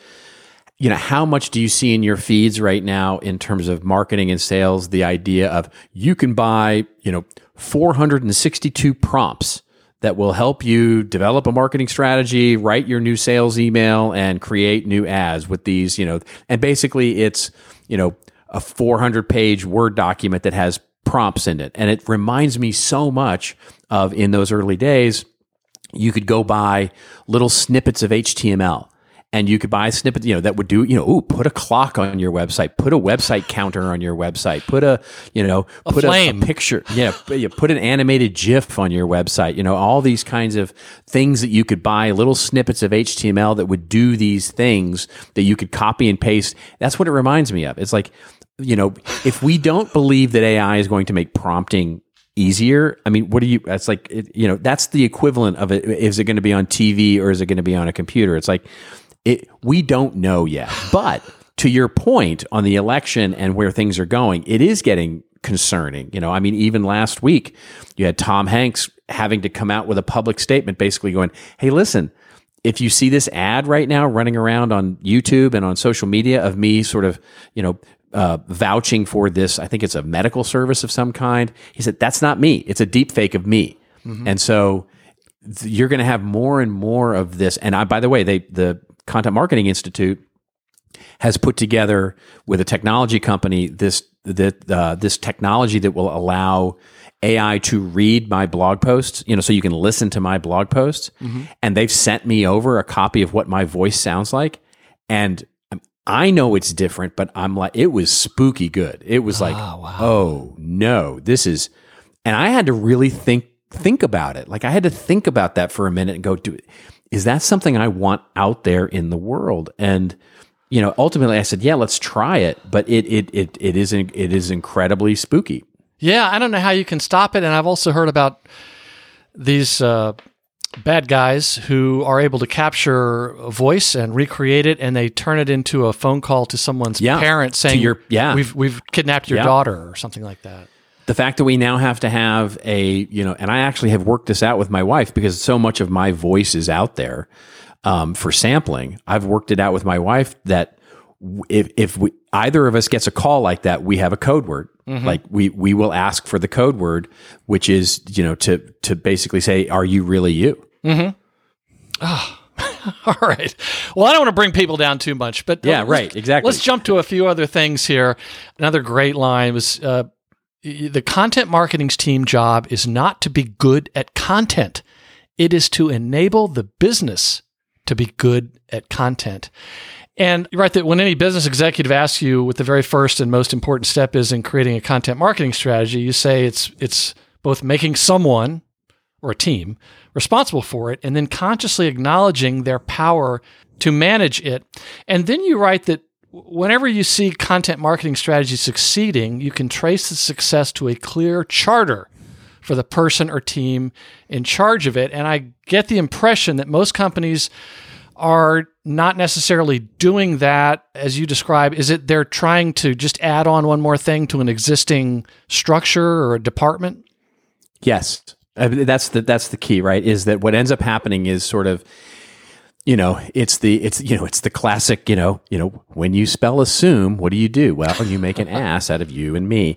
how much do you see in your feeds right now in terms of marketing and sales, the idea of you can buy, 462 prompts that will help you develop a marketing strategy, write your new sales email, and create new ads with these, and basically it's, a 400-page Word document that has prompts in it. And it reminds me so much of, in those early days, you could go buy little snippets of HTML. And you could buy a snippet, that would do, put a clock on your website, put a website counter on your website, put a picture, put an animated GIF on your website, all these kinds of things that you could buy, little snippets of HTML that would do these things that you could copy and paste. That's what it reminds me of. It's like, if we don't believe that AI is going to make prompting easier, I mean, that's like, that's the equivalent of it. Is it going to be on TV or is it going to be on a computer? It's like, we don't know yet. But to your point on the election and where things are going, it is getting concerning. I mean, even last week, you had Tom Hanks having to come out with a public statement basically going, hey, listen, if you see this ad right now running around on YouTube and on social media of me sort of, vouching for this, I think it's a medical service of some kind. He said, that's not me. It's a deep fake of me. And so you're going to have more and more of this. And by the way, the Content Marketing Institute has put together with a technology company this technology that will allow AI to read my blog posts, so you can listen to my blog posts. And they've sent me over a copy of what my voice sounds like. And I know it's different, but I'm like, it was spooky good. It was like, oh no, this is, and I had to really think about it. Like I had to think about that for a minute and go, is that something I want out there in the world? And, ultimately I said, yeah, let's try it. But it is incredibly spooky. Yeah, I don't know how you can stop it. And I've also heard about these bad guys who are able to capture a voice and recreate it, and they turn it into a phone call to someone's parent saying, we've kidnapped your daughter or something like that. The fact that we now have to have and I actually have worked this out with my wife because so much of my voice is out there for sampling. I've worked it out with my wife that if either of us gets a call like that, we have a code word. Like we will ask for the code word, which is, to basically say, are you really you? Oh, all right. Well, I don't want to bring people down too much, but exactly. Let's jump to a few other things here. Another great line was, the content marketing's team job is not to be good at content. It is to enable the business to be good at content. And you're right that when any business executive asks you what the very first and most important step is in creating a content marketing strategy, you say it's both making someone or a team responsible for it and then consciously acknowledging their power to manage it. And then you write that whenever you see content marketing strategy succeeding, you can trace the success to a clear charter for the person or team in charge of it. And I get the impression that most companies are not necessarily doing that as you describe. Is it they're trying to just add on one more thing to an existing structure or a department? Yes. That's the key, right? Is that what ends up happening is sort of, it's the classic, when you spell assume, what do? Well, you make an ass out of you and me.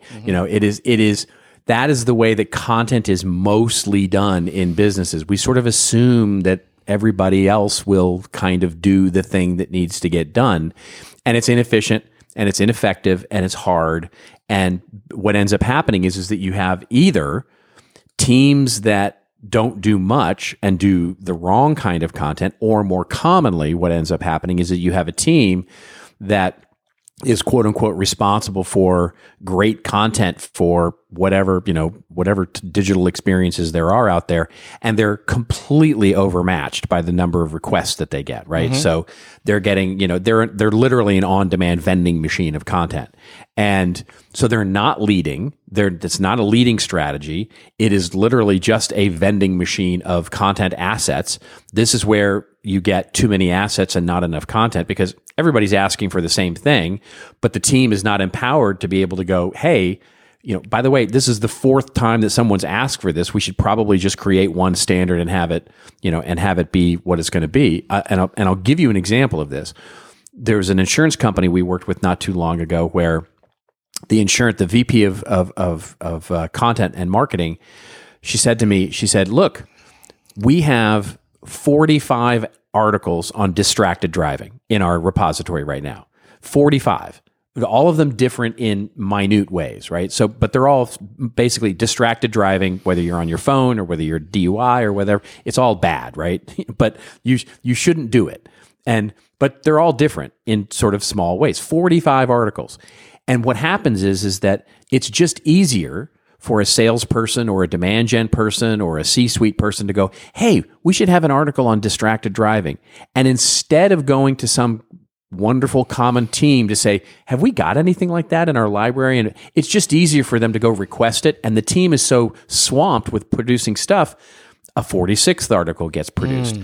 That is the way that content is mostly done in businesses. We sort of assume that everybody else will kind of do the thing that needs to get done. And it's inefficient and it's ineffective and it's hard. And what ends up happening is that you have either teams that don't do much and do the wrong kind of content, or more commonly, what ends up happening is that you have a team that is quote unquote responsible for great content for whatever digital experiences there are out there, and they're completely overmatched by the number of requests that they get, right? So they're getting, they're literally an on-demand vending machine of content. And so they're not leading. It's not a leading strategy. It is literally just a vending machine of content assets. This is where you get too many assets and not enough content because everybody's asking for the same thing, but the team is not empowered to be able to go, hey, by the way, this is the fourth time that someone's asked for this. We should probably just create one standard and have it, be what it's going to be. And I'll give you an example of this. There's an insurance company we worked with not too long ago where the VP of content and marketing, she said to me, look, we have 45 articles on distracted driving in our repository right now. 45. All of them different in minute ways, right? So, but they're all basically distracted driving, whether you're on your phone or whether you're DUI or whatever. It's all bad, right? But you shouldn't do it. But they're all different in sort of small ways. 45 articles. And what happens is that it's just easier for a salesperson or a demand gen person or a C-suite person to go, hey, we should have an article on distracted driving. And instead of going to some wonderful common team to say, have we got anything like that in our library? And it's just easier for them to go request it. And the team is so swamped with producing stuff, a 46th article gets produced.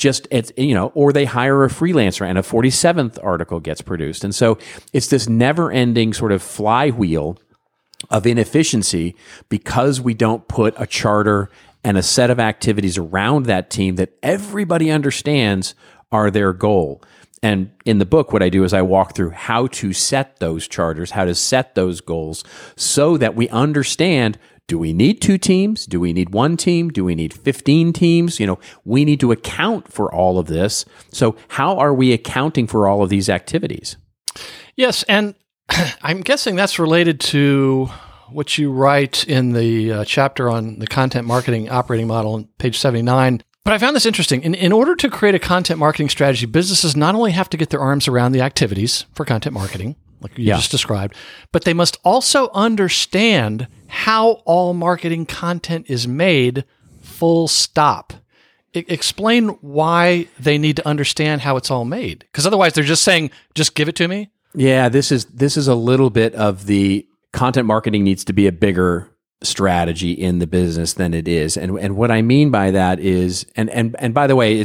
Or they hire a freelancer and a 47th article gets produced. And so it's this never ending sort of flywheel of inefficiency because we don't put a charter and a set of activities around that team that everybody understands are their goal. And in the book, what I do is I walk through how to set those charters, how to set those goals so that we understand, do we need 2 teams? Do we need 1 team? Do we need 15 teams? We need to account for all of this. So how are we accounting for all of these activities? Yes, and I'm guessing that's related to what you write in the chapter on the content marketing operating model on page 79. But I found this interesting. In order to create a content marketing strategy, businesses not only have to get their arms around the activities for content marketing, like you just described, but they must also understand how all marketing content is made, full stop. Explain why they need to understand how it's all made. Because otherwise they're just saying, just give it to me. Yeah, this is a little bit of the content marketing needs to be a bigger strategy in the business than it is. And what I mean by that is, and by the way,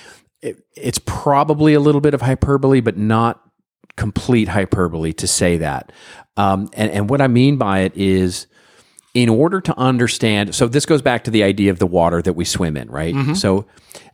it's probably a little bit of hyperbole, but not complete hyperbole to say that. And what I mean by it is, in order to understand, so this goes back to the idea of the water that we swim in, right? Mm-hmm. So,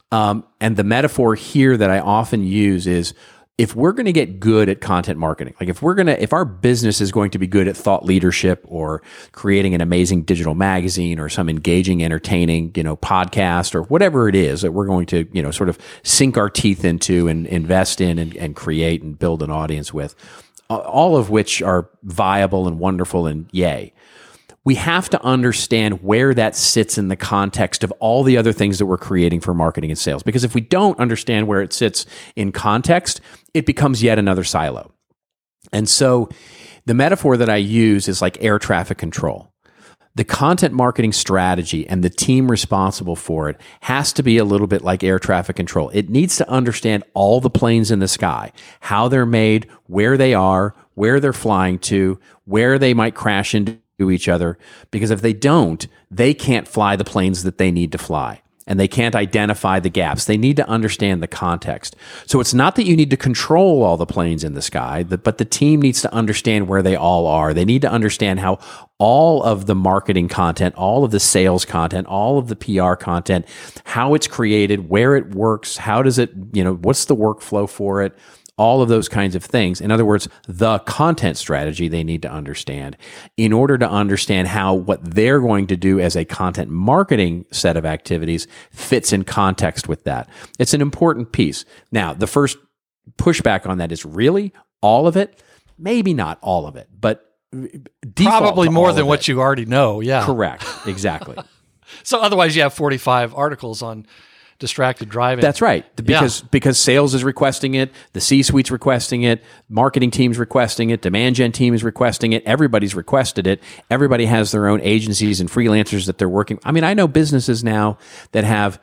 and the metaphor here that I often use is, if we're going to get good at content marketing, like if our business is going to be good at thought leadership or creating an amazing digital magazine or some engaging, entertaining, podcast or whatever it is that we're going to, sort of sink our teeth into and invest in and create and build an audience with, all of which are viable and wonderful and yay. We have to understand where that sits in the context of all the other things that we're creating for marketing and sales. Because if we don't understand where it sits in context, it becomes yet another silo. And so the metaphor that I use is like air traffic control. The content marketing strategy and the team responsible for it has to be a little bit like air traffic control. It needs to understand all the planes in the sky, how they're made, where they are, where they're flying to, where they might crash into each other, because if they don't, they can't fly the planes that they need to fly, and they can't identify the gaps. They need to understand the context. So it's not that you need to control all the planes in the sky, but the team needs to understand where they all are. They need to understand how all of the marketing content, all of the sales content, all of the PR content, how it's created, where it works, how does it, what's the workflow for it, all of those kinds of things. In other words, the content strategy they need to understand in order to understand how what they're going to do as a content marketing set of activities fits in context with that. It's an important piece. Now, the first pushback on that is, really all of it? Maybe not all of it, but probably more than what you already know. Yeah. Correct. Exactly. So otherwise you have 45 articles on distracted driving. That's right. Because sales is requesting it, the C-suite's requesting it, marketing team's requesting it, demand gen team is requesting it, everybody's requested it. Everybody has their own agencies and freelancers that they're working. I mean, I know businesses now that have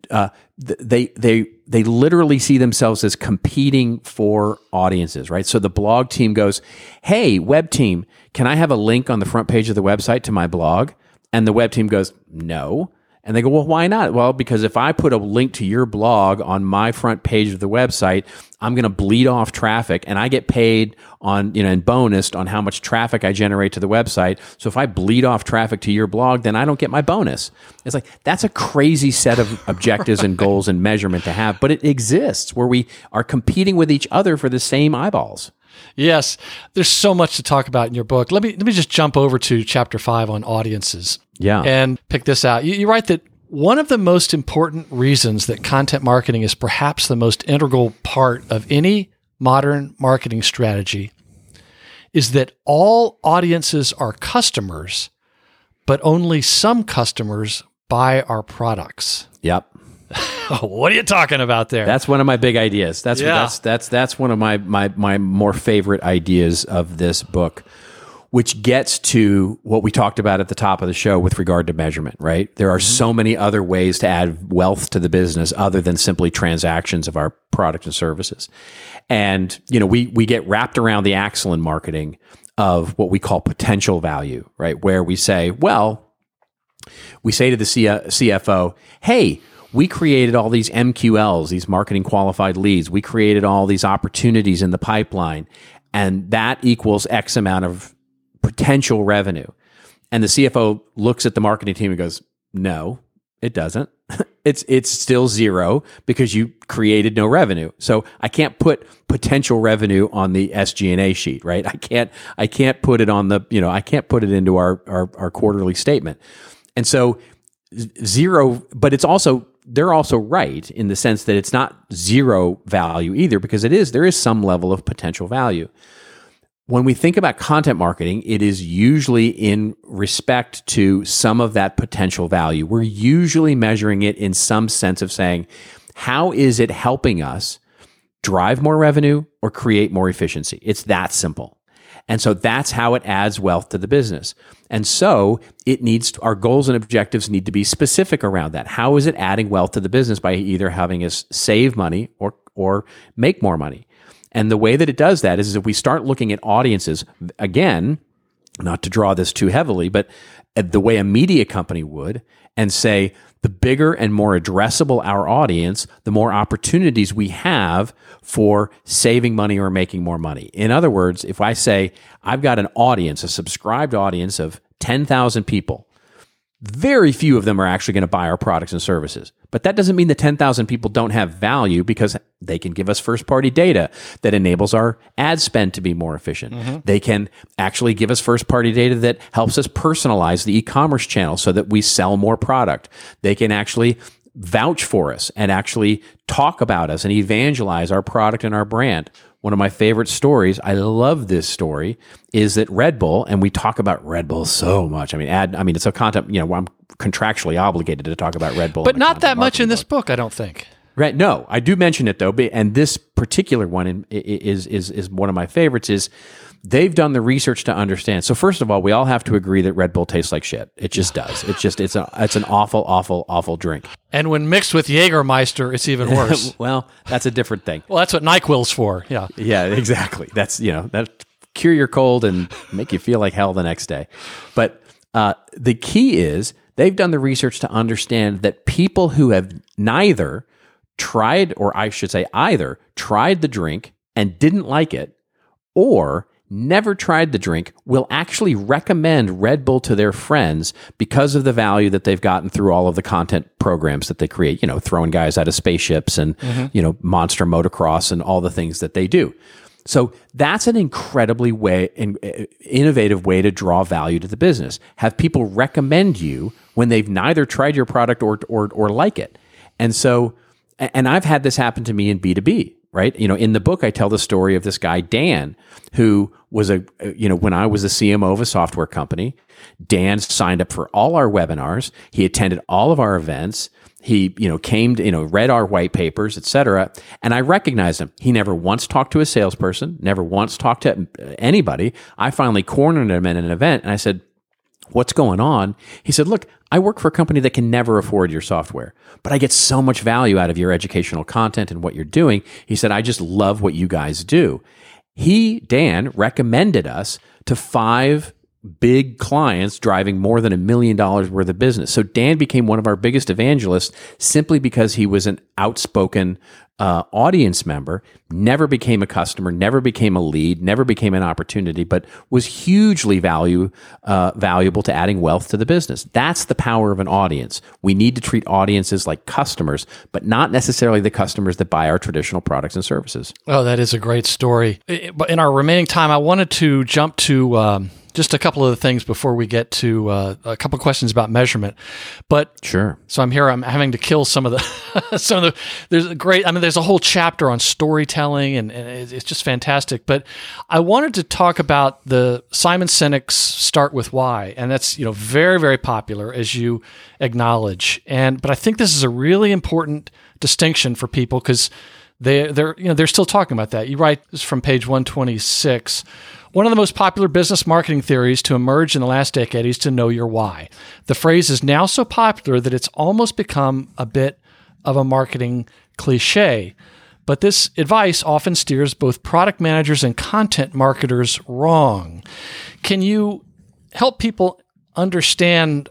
they literally see themselves as competing for audiences, right? So the blog team goes, "Hey, web team, can I have a link on the front page of the website to my blog?" And the web team goes, "No." And they go, "Well, why not?" "Well, because if I put a link to your blog on my front page of the website, I'm going to bleed off traffic, and I get paid on, and bonused on how much traffic I generate to the website. So if I bleed off traffic to your blog, then I don't get my bonus." It's like, that's a crazy set of objectives and goals and measurement to have, but it exists where we are competing with each other for the same eyeballs. Yes, there's so much to talk about in your book. Let me just jump over to chapter 5 on audiences. Yeah. And pick this out. You write that one of the most important reasons that content marketing is perhaps the most integral part of any modern marketing strategy is that all audiences are customers, but only some customers buy our products. Yep. What are you talking about there? That's one of my big ideas. That's one of my more favorite ideas of this book, which gets to what we talked about at the top of the show with regard to measurement, right? There are so many other ways to add wealth to the business other than simply transactions of our product and services. And, we get wrapped around the axle in marketing of what we call potential value, right? Where we say, we say to the CFO, "Hey, we created all these MQLs, these marketing qualified leads. We created all these opportunities in the pipeline, and that equals X amount of potential revenue." And the CFO looks at the marketing team and goes, "No, It doesn't. It's still zero because you created no revenue. So I can't put potential revenue on the SG&A sheet, right? I can't put it on the, I can't put it into our quarterly statement. And so zero, but they're also right in the sense that it's not zero value either, because there is some level of potential value. When we think about content marketing, it is usually in respect to some of that potential value. We're usually measuring it in some sense of saying, how is it helping us drive more revenue or create more efficiency? It's that simple. And so that's how it adds wealth to the business. And so our goals and objectives need to be specific around that. How is it adding wealth to the business by either having us save money or make more money? And the way that it does that is if we start looking at audiences, again, not to draw this too heavily, but the way a media company would, and say, the bigger and more addressable our audience, the more opportunities we have for saving money or making more money. In other words, if I say, I've got an audience, a subscribed audience of 10,000 people, very few of them are actually going to buy our products and services. But that doesn't mean the 10,000 people don't have value, because they can give us first-party data that enables our ad spend to be more efficient. Mm-hmm. They can actually give us first-party data that helps us personalize the e-commerce channel so that we sell more product. They can actually vouch for us and actually talk about us and evangelize our product and our brand. One of my favorite stories, I love this story, is that Red Bull, and we talk about Red Bull so much. It's a content, I'm contractually obligated to talk about Red Bull. But not that much in this book, I don't think. Right. No, I do mention it though. And this particular one is one of my favorites. Is they've done the research to understand. So first of all, we all have to agree that Red Bull tastes like shit. It just does. It's an awful, awful, awful drink. And when mixed with Jägermeister, it's even worse. Well, that's a different thing. Well, that's what NyQuil's for. Yeah. Yeah, exactly. That's, that cure your cold and make you feel like hell the next day. But the key is they've done the research to understand that people who have neither tried, or I should say either tried the drink and didn't like it, or never tried the drink, will actually recommend Red Bull to their friends because of the value that they've gotten through all of the content programs that they create, throwing guys out of spaceships and, monster motocross and all the things that they do. So that's an incredibly innovative way to draw value to the business. Have people recommend you when they've neither tried your product or like it. And so, and I've had this happen to me in B2B, right? In the book, I tell the story of this guy, Dan, who was when I was the CMO of a software company, Dan signed up for all our webinars. He attended all of our events. He, came to, read our white papers, et cetera. And I recognized him. He never once talked to a salesperson, never once talked to anybody. I finally cornered him in an event and I said, "What's going on?" He said, "Look, I work for a company that can never afford your software, but I get so much value out of your educational content and what you're doing." He said, "I just love what you guys do." Dan, recommended us to 5 big clients driving more than $1 million worth of business. So Dan became one of our biggest evangelists simply because he was an outspoken audience member, never became a customer, never became a lead, never became an opportunity, but was hugely valuable to adding wealth to the business. That's the power of an audience. We need to treat audiences like customers, but not necessarily the customers that buy our traditional products and services. Oh, that is a great story. But in our remaining time, I wanted to jump to just a couple of the things before we get to a couple of questions about measurement. But sure. So I'm having to kill some of the, there's a whole chapter on storytelling and it's just fantastic. But I wanted to talk about the Simon Sinek's Start With Why. And that's, very, very popular, as you acknowledge. But I think this is a really important distinction for people because they're still talking about that. You write this from page 126. One of the most popular business marketing theories to emerge in the last decade is to know your why. The phrase is now so popular that it's almost become a bit of a marketing cliche. But this advice often steers both product managers and content marketers wrong. Can you help people understand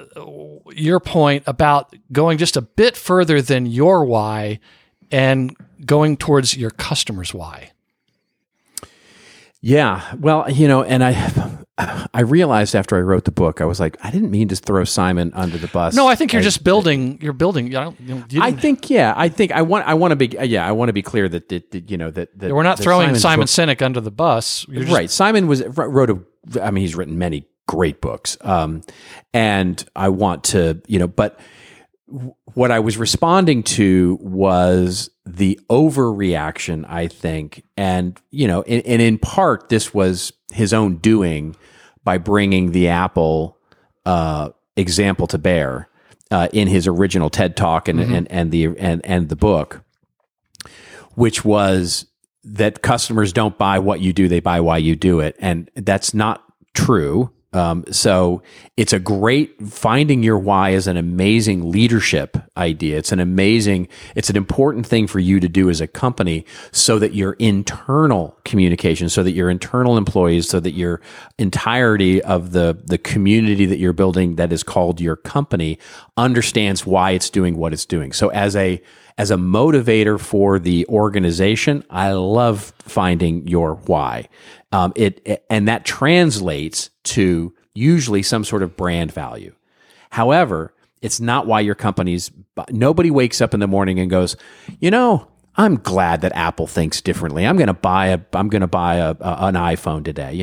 your point about going just a bit further than your why and going towards your customer's why? Yeah, well, and I realized after I wrote the book, I was like, I didn't mean to throw Simon under the bus. No, I think you're just building. You're building. I think I want to be clear that we're not throwing Simon Sinek under the bus. Right. Simon he's written many great books. And I want to, but what I was responding to was the overreaction, I think. And, in part, this was his own doing by bringing the Apple example to bear in his original TED Talk and the book, which was that customers don't buy what you do, they buy why you do it. And that's not true. So it's a great, finding your why is an amazing leadership idea. It's an important thing for you to do as a company so that your internal communication, so that your internal employees, so that your entirety of the community that you're building that is called your company understands why it's doing what it's doing. So as a motivator for the organization, I love finding your why. And that translates to usually some sort of brand value. However, it's not why your nobody wakes up in the morning and goes, I'm glad that Apple thinks differently. I'm going to buy an iPhone today.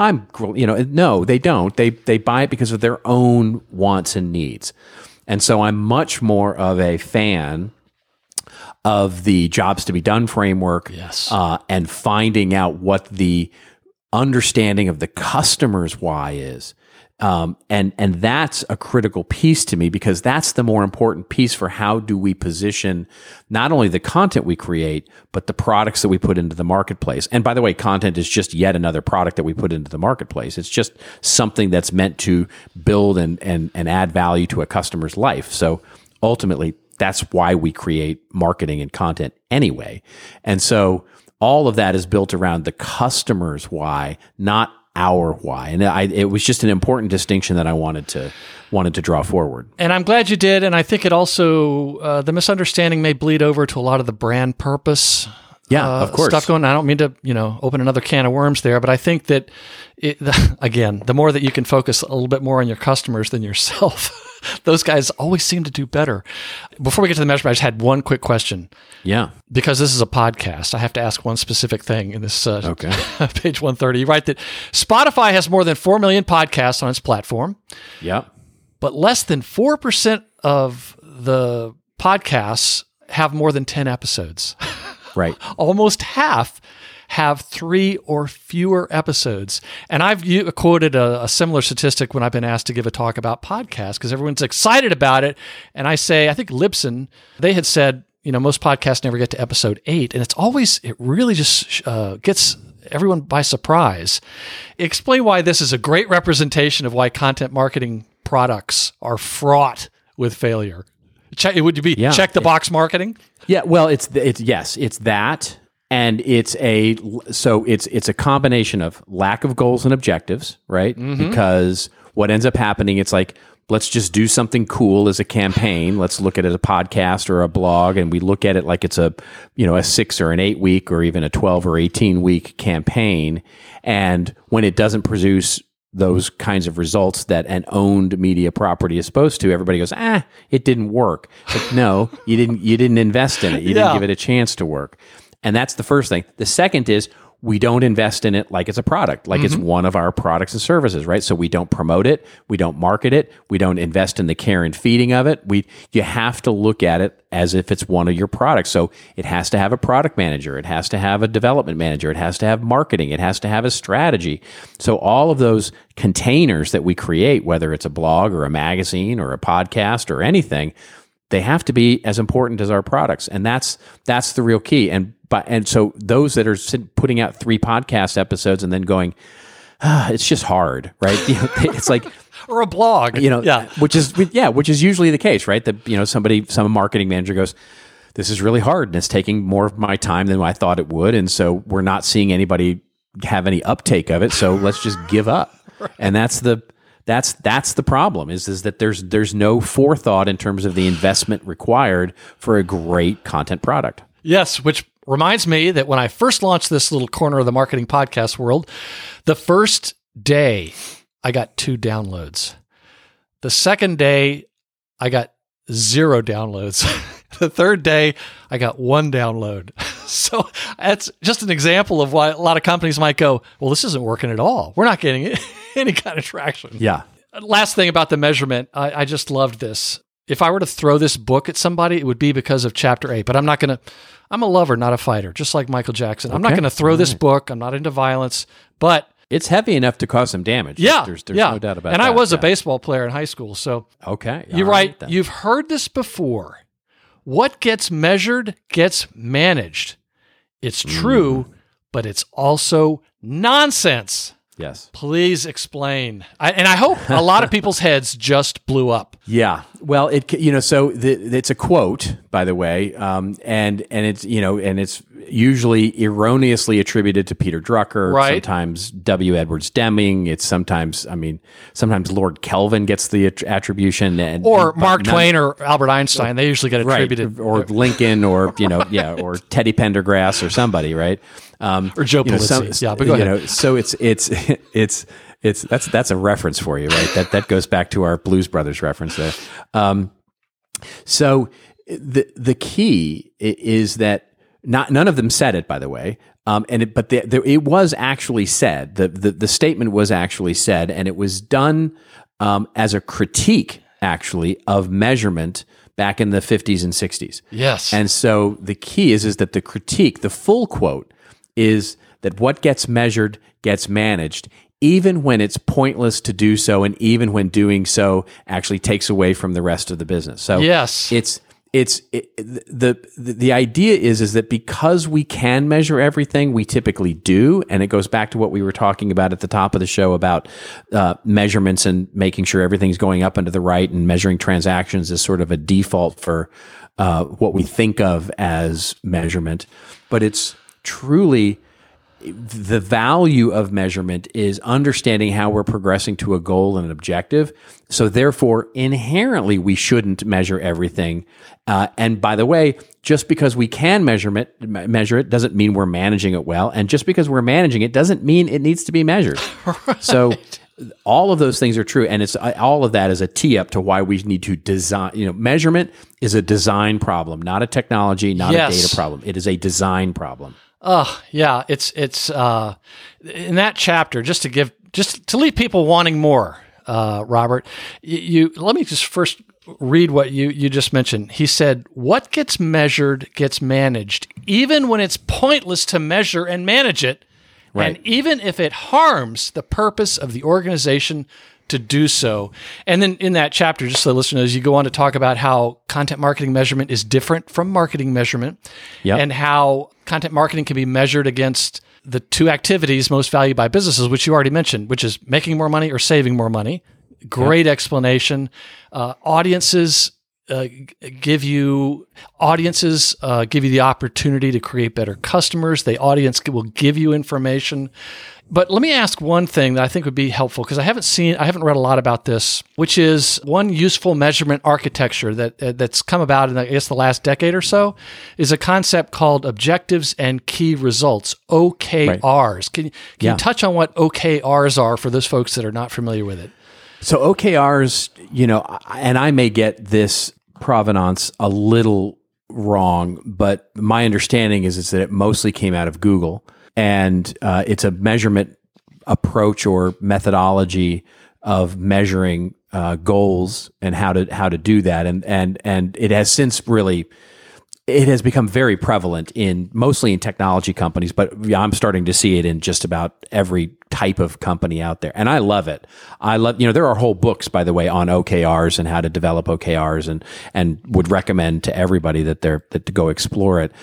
No, they don't. They buy it because of their own wants and needs. And so I'm much more of a fan of the jobs to be done framework, and finding out what the understanding of the customer's why is. And that's a critical piece to me, because that's the more important piece for how do we position not only the content we create, but the products that we put into the marketplace. And by the way, content is just yet another product that we put into the marketplace. It's just something that's meant to build and add value to a customer's life. So ultimately, that's why we create marketing and content anyway. And so all of that is built around the customer's why, not our why. And it was just an important distinction that I wanted to draw forward. And I'm glad you did. And I think it also, the misunderstanding may bleed over to a lot of the brand purpose of course. Stuff going. I don't mean to, open another can of worms there, but I think that again, the more that you can focus a little bit more on your customers than yourself, those guys always seem to do better. Before we get to the measurement, I just had one quick question. Yeah. Because this is a podcast, I have to ask one specific thing in this page 130. You write that Spotify has more than 4 million podcasts on its platform. Yeah. But less than 4% of the podcasts have more than 10 episodes. Right. Almost half have 3 or fewer episodes. And I've quoted a similar statistic when I've been asked to give a talk about podcasts, because everyone's excited about it. And I say, I think Libsyn, they had said, most podcasts never get to episode 8. And it really just gets everyone by surprise. Explain why this is a great representation of why content marketing products are fraught with failure. Would you be check the box marketing? Yeah, well, it's that, and it's a combination of lack of goals and objectives, right? Mm-hmm. Because what ends up happening, it's like, let's just do something cool as a campaign. Let's look at it as a podcast or a blog, and we look at it like it's a 6 or an 8 week or even a 12 or 18 week campaign. And when it doesn't produce those kinds of results that an owned media property is supposed to, everybody goes, it didn't work. But no, you didn't invest in it. You didn't give it a chance to work. And that's the first thing. The second is, we don't invest in it like it's a product, like it's one of our products and services, right? So we don't promote it, we don't market it, we don't invest in the care and feeding of it. You have to look at it as if it's one of your products. So it has to have a product manager, it has to have a development manager, it has to have marketing, it has to have a strategy. So all of those containers that we create, whether it's a blog or a magazine or a podcast or anything, they have to be as important as our products. And that's the real key. And so those that are putting out 3 podcast episodes and then going, it's just hard, right? It's like, or a blog, which is usually the case, right? That, some marketing manager goes, this is really hard and it's taking more of my time than I thought it would. And so we're not seeing anybody have any uptake of it. So let's just give up. Right. And that's the problem is that there's no forethought in terms of the investment required for a great content product. Yes, which reminds me that when I first launched this little corner of the marketing podcast world, the first day, I got 2 downloads. The second day, I got 0 downloads. The third day, I got 1 download. So that's just an example of why a lot of companies might go, well, this isn't working at all. We're not getting any kind of traction. Yeah. Last thing about the measurement, I just loved this. If I were to throw this book at somebody, it would be because of chapter 8, but I'm a lover, not a fighter, just like Michael Jackson. I'm not going to throw this book. I'm not into violence, but it's heavy enough to cause some damage. Yeah. There's no doubt about that. And I was a baseball player in high school. So okay. You're right. You've heard this before. What gets measured gets managed. It's true, but it's also nonsense. Yes. Please explain. I hope a lot of people's heads just blew up. Yeah. Well, it's a quote, by the way, and it's and it's usually erroneously attributed to Peter Drucker. Right. Sometimes W. Edwards Deming. It's sometimes Lord Kelvin gets the attribution, or Mark Twain or Albert Einstein. They usually get attributed, right. Or Lincoln, or or Teddy Pendergrass or somebody, right? Or Joe Pulizzi. But go ahead. So it's that's a reference for you, right? That goes back to our Blues Brothers reference there. So the key is that none of them said it, by the way. It was actually said. The statement was actually said, and it was done as a critique, actually, of measurement back in the 50s and 60s. Yes. And so the key is that the critique, the full quote, is that what gets measured gets managed, even when it's pointless to do so, and even when doing so actually takes away from the rest of the business. So yes, the idea is that because we can measure everything, we typically do, and it goes back to what we were talking about at the top of the show about measurements and making sure everything's going up and to the right, and measuring transactions is sort of a default for what we think of as measurement. But it's truly, the value of measurement is understanding how we're progressing to a goal and an objective. So therefore, inherently, we shouldn't measure everything. And by the way, just because we can measure it doesn't mean we're managing it well. And just because we're managing it doesn't mean it needs to be measured. Right. So all of those things are true. And it's all of that is a tee up to why we need to design. Measurement is a design problem, not a technology, not a data problem. It is a design problem. Yeah, it's in that chapter, just to leave people wanting more, Robert, you let me just first read what you just mentioned. He said, what gets measured gets managed, even when it's pointless to measure and manage it, right. And even if it harms the purpose of the organization to do so. And then in that chapter, just so the listeners, you go on to talk about how content marketing measurement is different from marketing measurement, and how content marketing can be measured against the 2 activities most valued by businesses, which you already mentioned, which is making more money or saving more money. Great explanation. Audiences give you the opportunity to create better customers. The audience will give you information. But let me ask one thing that I think would be helpful, because I haven't read a lot about this, which is one useful measurement architecture that's come about in, I guess, the last decade or so, is a concept called objectives and key results, OKRs. Right. Can you touch on what OKRs are for those folks that are not familiar with it? So OKRs, and I may get this provenance a little wrong, but my understanding is that it mostly came out of Google. And it's a measurement approach or methodology of measuring goals and how to do that. And it has since it has become very prevalent mostly in technology companies, but I'm starting to see it in just about every type of company out there. And I love it. There are whole books, by the way, on OKRs and how to develop OKRs, and would recommend to everybody that to go explore it.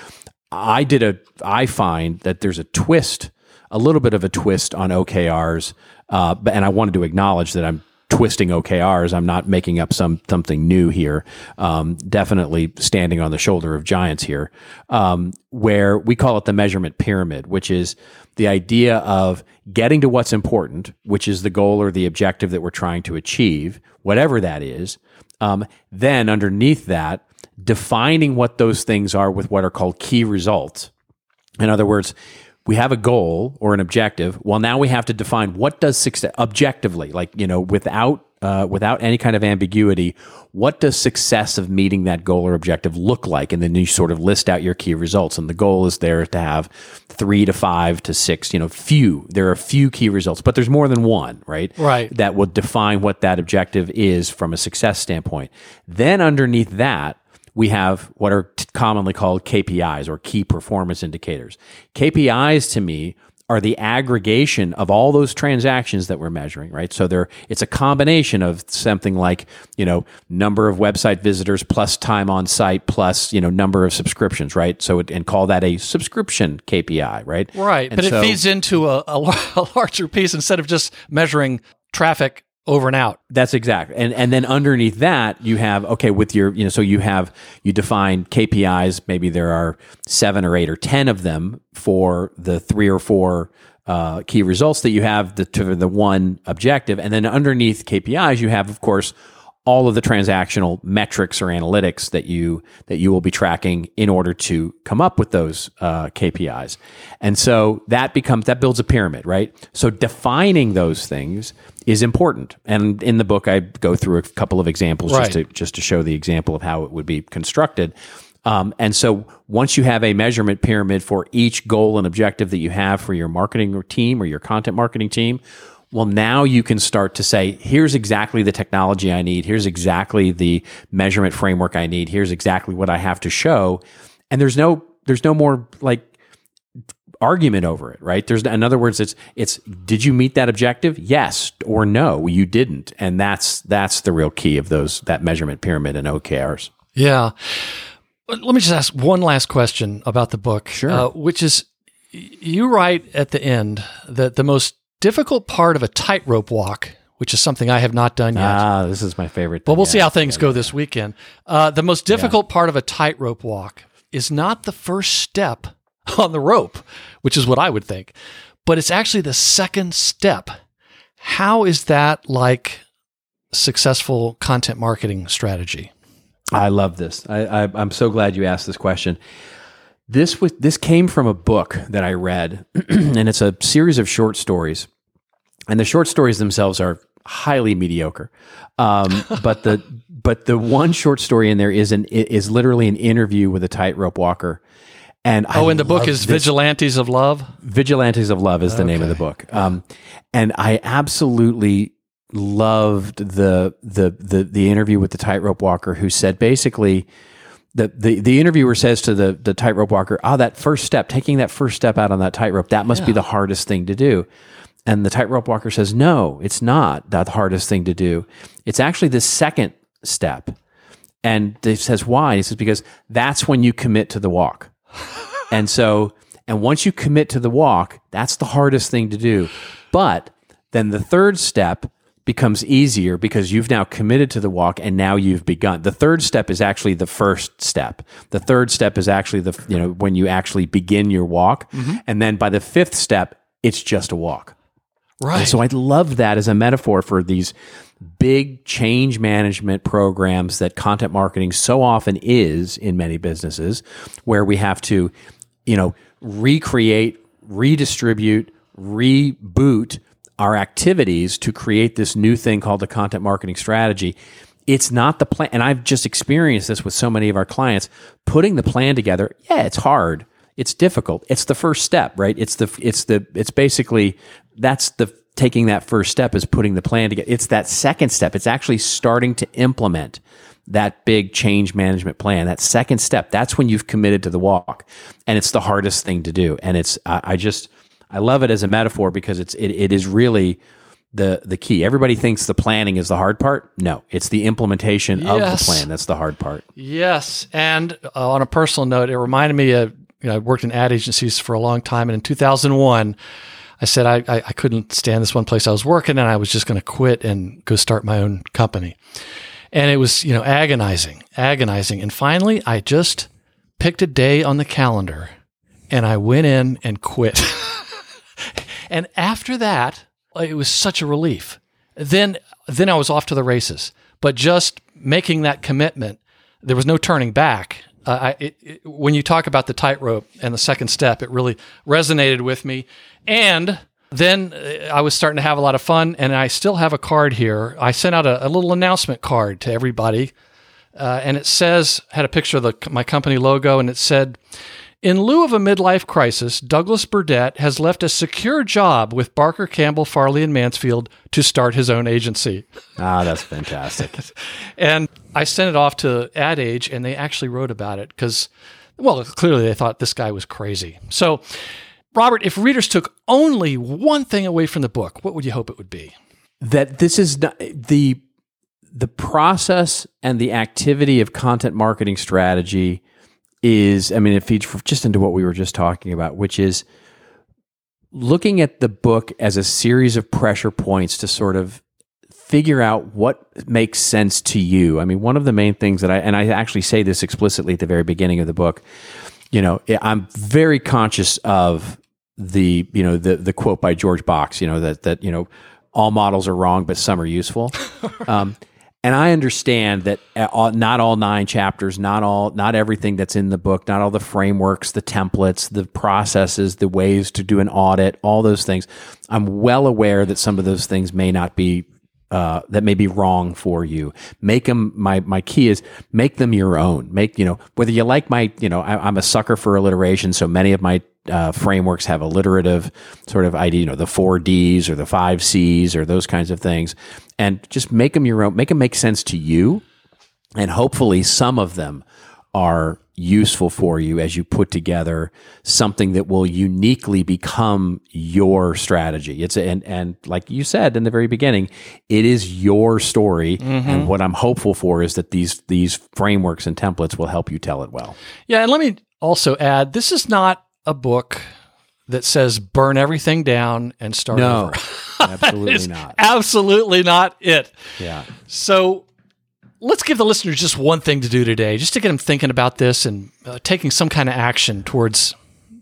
I find that there's a little bit of a twist on OKRs, and I wanted to acknowledge that I'm twisting OKRs. I'm not making up something new here. Definitely standing on the shoulder of giants here, where we call it the measurement pyramid, which is the idea of getting to what's important, which is the goal or the objective that we're trying to achieve, whatever that is. Then underneath that, defining what those things are with what are called key results. In other words, we have a goal or an objective. Well, now we have to define what does success objectively, like, without any kind of ambiguity, what does success of meeting that goal or objective look like? And then you sort of list out your key results. And the goal is there to have 3 to 5 to 6, there are a few key results, but there's more than one, right? Right. That will define what that objective is from a success standpoint. Then underneath that, we have what are commonly called KPIs, or key performance indicators. KPIs to me are the aggregation of all those transactions that we're measuring, right? So it's a combination of something like, number of website visitors plus time on site plus, number of subscriptions, right? So and call that a subscription KPI, right? Right. And but it feeds into a larger piece instead of just measuring traffic over and out. That's exactly. And then underneath that, you have, with your, so you define KPIs, maybe there are 7 or 8 or 10 of them for the 3 or 4 key results that you have to the one objective. And then underneath KPIs, you have, of course, all of the transactional metrics or analytics that you will be tracking in order to come up with those KPIs. And so that builds a pyramid, right? So defining those things is important. And in the book, I go through a couple of examples just to show the example of how it would be constructed. And so once you have a measurement pyramid for each goal and objective that you have for your marketing team or your content marketing team, well, now you can start to say, here's exactly the technology I need. Here's exactly the measurement framework I need. Here's exactly what I have to show. And there's no more like argument over it, right? In other words, it's did you meet that objective? Yes or no, you didn't. And that's the real key of that measurement pyramid and OKRs. Yeah. Let me just ask one last question about the book, sure. Which is, you write at the end that the most difficult part of a tightrope walk, which is something I have not done yet. This is my favorite. But we'll see how things go this weekend. The most difficult part of a tightrope walk is not the first step on the rope, which is what I would think, but it's actually the second step. How is that like successful content marketing strategy? I love this. I'm so glad you asked this question. This came from a book that I read, and it's a series of short stories. And the short stories themselves are highly mediocre. But the one short story in there is literally an interview with a tightrope walker. And and the book is Vigilantes of Love? Vigilantes of Love is the name of the book. And I absolutely loved the interview with the tightrope walker, who said basically, the interviewer says to the tightrope walker, that first step, taking that first step out on that tightrope, that must be the hardest thing to do. And the tightrope walker says, no, it's not the hardest thing to do. It's actually the second step. And he says, why? He says, because that's when you commit to the walk. And once you commit to the walk, that's the hardest thing to do. But then the third step becomes easier because you've now committed to the walk and now you've begun. The third step is actually the first step. The third step is actually when you actually begin your walk. Mm-hmm. And then by the fifth step, it's just a walk. Right. And so I love that as a metaphor for these big change management programs that content marketing so often is in many businesses, where we have to, recreate, redistribute, reboot our activities to create this new thing called the content marketing strategy. It's not the plan. And I've just experienced this with so many of our clients. Putting the plan together, it's hard. It's difficult. It's the first step, right? It's basically, that's the taking that first step is putting the plan together. It's that second step. It's actually starting to implement that big change management plan. That second step, that's when you've committed to the walk. And it's the hardest thing to do. And I love it as a metaphor because it is really the key. Everybody thinks the planning is the hard part. No, it's the implementation of the plan that's the hard part. Yes. And on a personal note, it reminded me of, I worked in ad agencies for a long time. And in 2001, I said I couldn't stand this one place I was working, and I was just going to quit and go start my own company. And it was, agonizing. And finally, I just picked a day on the calendar and I went in and quit. And after that, it was such a relief. Then I was off to the races. But just making that commitment, there was no turning back. When you talk about the tightrope and the second step, it really resonated with me. And then I was starting to have a lot of fun, and I still have a card here. I sent out a little announcement card to everybody, and it had a picture of my company logo, and it said, "In lieu of a midlife crisis, Douglas Burdett has left a secure job with Barker, Campbell, Farley, and Mansfield to start his own agency." Ah, that's fantastic. And I sent it off to Ad Age, and they actually wrote about it because, well, clearly they thought this guy was crazy. So, Robert, if readers took only one thing away from the book, what would you hope it would be? That this is not, the process and the activity of content marketing strategy is, I mean, it feeds just into what we were just talking about, which is looking at the book as a series of pressure points to sort of figure out what makes sense to you. I mean, one of the main things that I actually say this explicitly at the very beginning of the book, I'm very conscious of the quote by George Box, that all models are wrong, but some are useful. And I understand that not all 9 chapters, not everything that's in the book, not all the frameworks, the templates, the processes, the ways to do an audit, all those things. I'm well aware that some of those things may not be, that may be wrong for you. Make them, my key is make them your own. Whether you like I'm a sucker for alliteration, so many of my frameworks have alliterative sort of idea, the 4 Ds or the 5 Cs or those kinds of things, and just make them your own, make them make sense to you. And hopefully some of them are useful for you as you put together something that will uniquely become your strategy. And like you said in the very beginning, it is your story. Mm-hmm. And what I'm hopeful for is that these frameworks and templates will help you tell it well. Yeah. And let me also add, this is not a book that says burn everything down and start over. Absolutely not. Absolutely not it. Yeah. So let's give the listeners just one thing to do today, just to get them thinking about this and taking some kind of action towards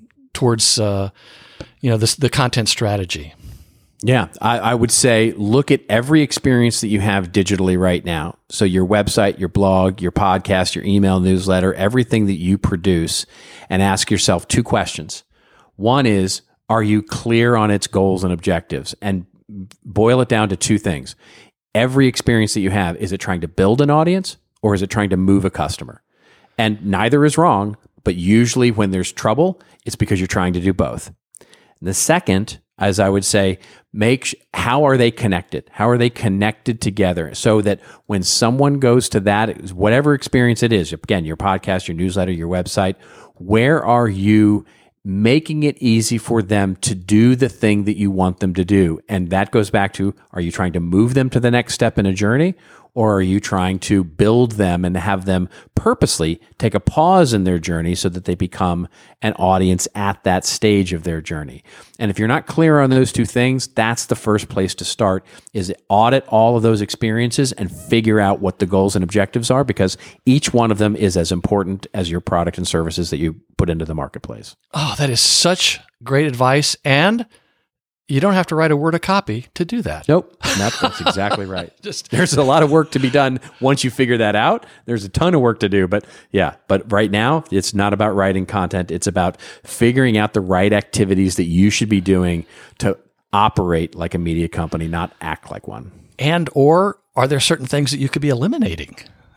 the content strategy. Yeah, I would say look at every experience that you have digitally right now. So your website, your blog, your podcast, your email newsletter, everything that you produce, and ask yourself 2 questions. One is, are you clear on its goals and objectives? And boil it down to 2 things. Every experience that you have, is it trying to build an audience or is it trying to move a customer? And neither is wrong, but usually when there's trouble, it's because you're trying to do both. And the second, as I would say, how are they connected? How are they connected together so that when someone goes to that, whatever experience it is, again, your podcast, your newsletter, your website, where are you making it easy for them to do the thing that you want them to do? And that goes back to, are you trying to move them to the next step in a journey? Or are you trying to build them and have them purposely take a pause in their journey so that they become an audience at that stage of their journey? And if you're not clear on those 2 things, that's the first place to start, is audit all of those experiences and figure out what the goals and objectives are, because each one of them is as important as your product and services that you put into the marketplace. Oh, that is such great advice. And you don't have to write a word of copy to do that. Nope. That's exactly right. There's a lot of work to be done once you figure that out. There's a ton of work to do. But right now, it's not about writing content. It's about figuring out the right activities that you should be doing to operate like a media company, not act like one. Or are there certain things that you could be eliminating?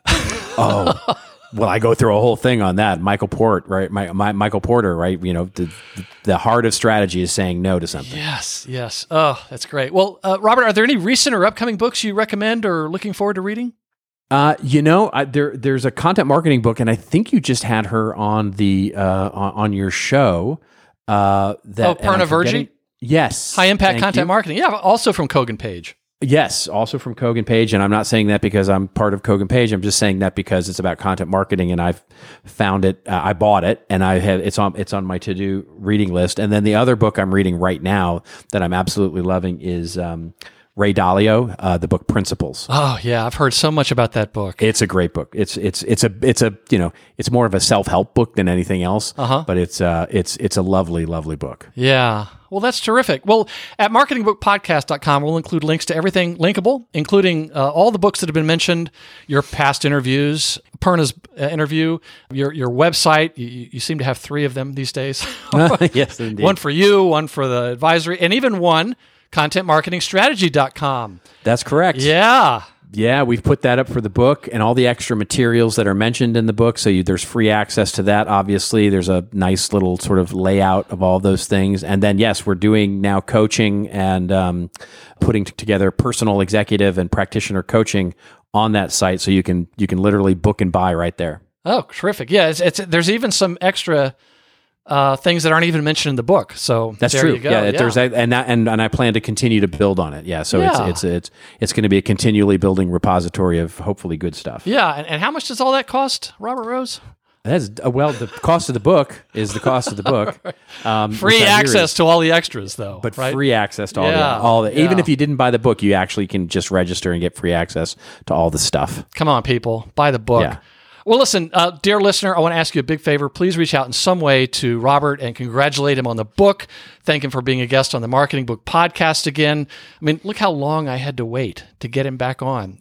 Oh, well, I go through a whole thing on that. Michael Porter, right? Michael Porter, right? The heart of strategy is saying no to something. Yes. Oh, that's great. Well, Robert, are there any recent or upcoming books you recommend or looking forward to reading? There's a content marketing book, and I think you just had her on the on your show. Parna Virgie? Yes. High impact content marketing. Yeah, also from Kogan Page. Yes, also from Kogan Page, and I'm not saying that because I'm part of Kogan Page. I'm just saying that because it's about content marketing, and I've found it. I bought it, and it's on my to-do reading list. And then the other book I'm reading right now that I'm absolutely loving is Ray Dalio, the book Principles. Oh yeah, I've heard so much about that book. It's a great book. It's it's more of a self-help book than anything else. But it's a lovely, lovely book. Yeah. Well, that's terrific. Well, at marketingbookpodcast.com, we'll include links to everything linkable, including all the books that have been mentioned, your past interviews, Perna's interview, your website. You seem to have 3 of them these days. Yes, indeed. One for you, one for the advisory, and even one, contentmarketingstrategy.com. That's correct. Yeah. Yeah, we've put that up for the book and all the extra materials that are mentioned in the book. So there's free access to that. Obviously, there's a nice little sort of layout of all those things. And then, yes, we're doing now coaching and putting together personal executive and practitioner coaching on that site. So you can literally book and buy right there. Oh, terrific. Yeah, there's even some extra things that aren't even mentioned in the book. So that's there true. You go. Yeah, there's and I plan to continue to build on it. Yeah, so Yeah. it's going to be a continually building repository of hopefully good stuff. Yeah, and how much does all that cost, Robert Rose? That's the cost of the book is the cost of the book. Free access to all the extras, though. But right? free access to all Yeah, the even yeah. if you didn't buy the book, you actually can just register and get free access to all the stuff. Come on, people, buy the book. Yeah. Well, listen, dear listener, I want to ask you a big favor. Please reach out in some way to Robert and congratulate him on the book. Thank him for being a guest on the Marketing Book Podcast again. I mean, look how long I had to wait to get him back on.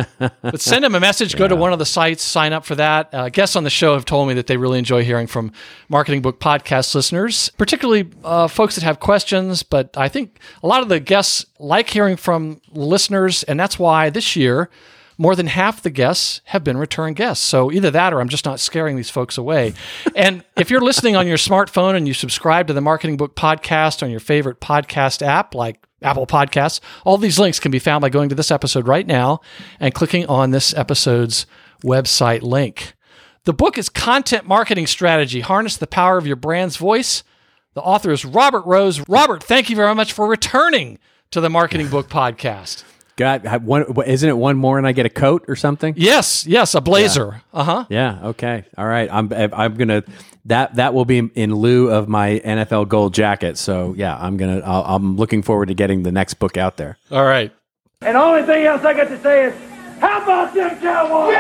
But send him a message. Go to one of the sites, sign up for that. Guests on the show have told me that they really enjoy hearing from Marketing Book Podcast listeners, particularly folks that have questions. But I think a lot of the guests like hearing from listeners, and that's why this year, more than half the guests have been return guests. So either that or I'm just not scaring these folks away. And if you're listening on your smartphone and you subscribe to the Marketing Book Podcast on your favorite podcast app like Apple Podcasts, all these links can be found by going to this episode right now and clicking on this episode's website link. The book is Content Marketing Strategy, Harness the Power of Your Brand's Voice. The author is Robert Rose. Robert, thank you very much for returning to the Marketing Book Podcast. God, isn't it one more and I get a coat or something? Yes, a blazer. Yeah. Yeah. Okay. All right. I'm gonna that will be in lieu of my NFL gold jacket. So yeah, I'm looking forward to getting the next book out there. All right. And the only thing else I got to say is, how about them Cowboys?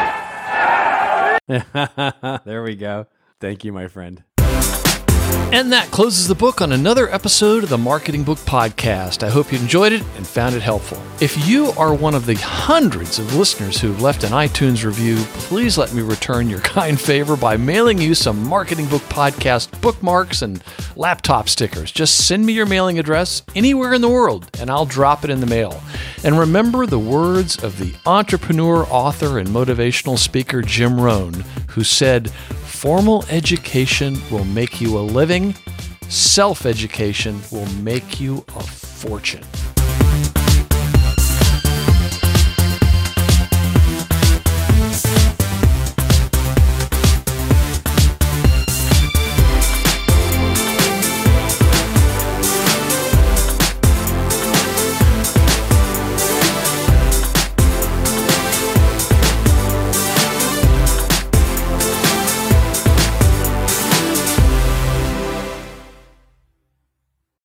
Yeah! There we go. Thank you, my friend. And that closes the book on another episode of the Marketing Book Podcast. I hope you enjoyed it and found it helpful. If you are one of the hundreds of listeners who've left an iTunes review, please let me return your kind favor by mailing you some Marketing Book Podcast bookmarks and laptop stickers. Just send me your mailing address anywhere in the world, and I'll drop it in the mail. And remember the words of the entrepreneur, author, and motivational speaker Jim Rohn, who said, "Formal education will make you a living. Self-education will make you a fortune."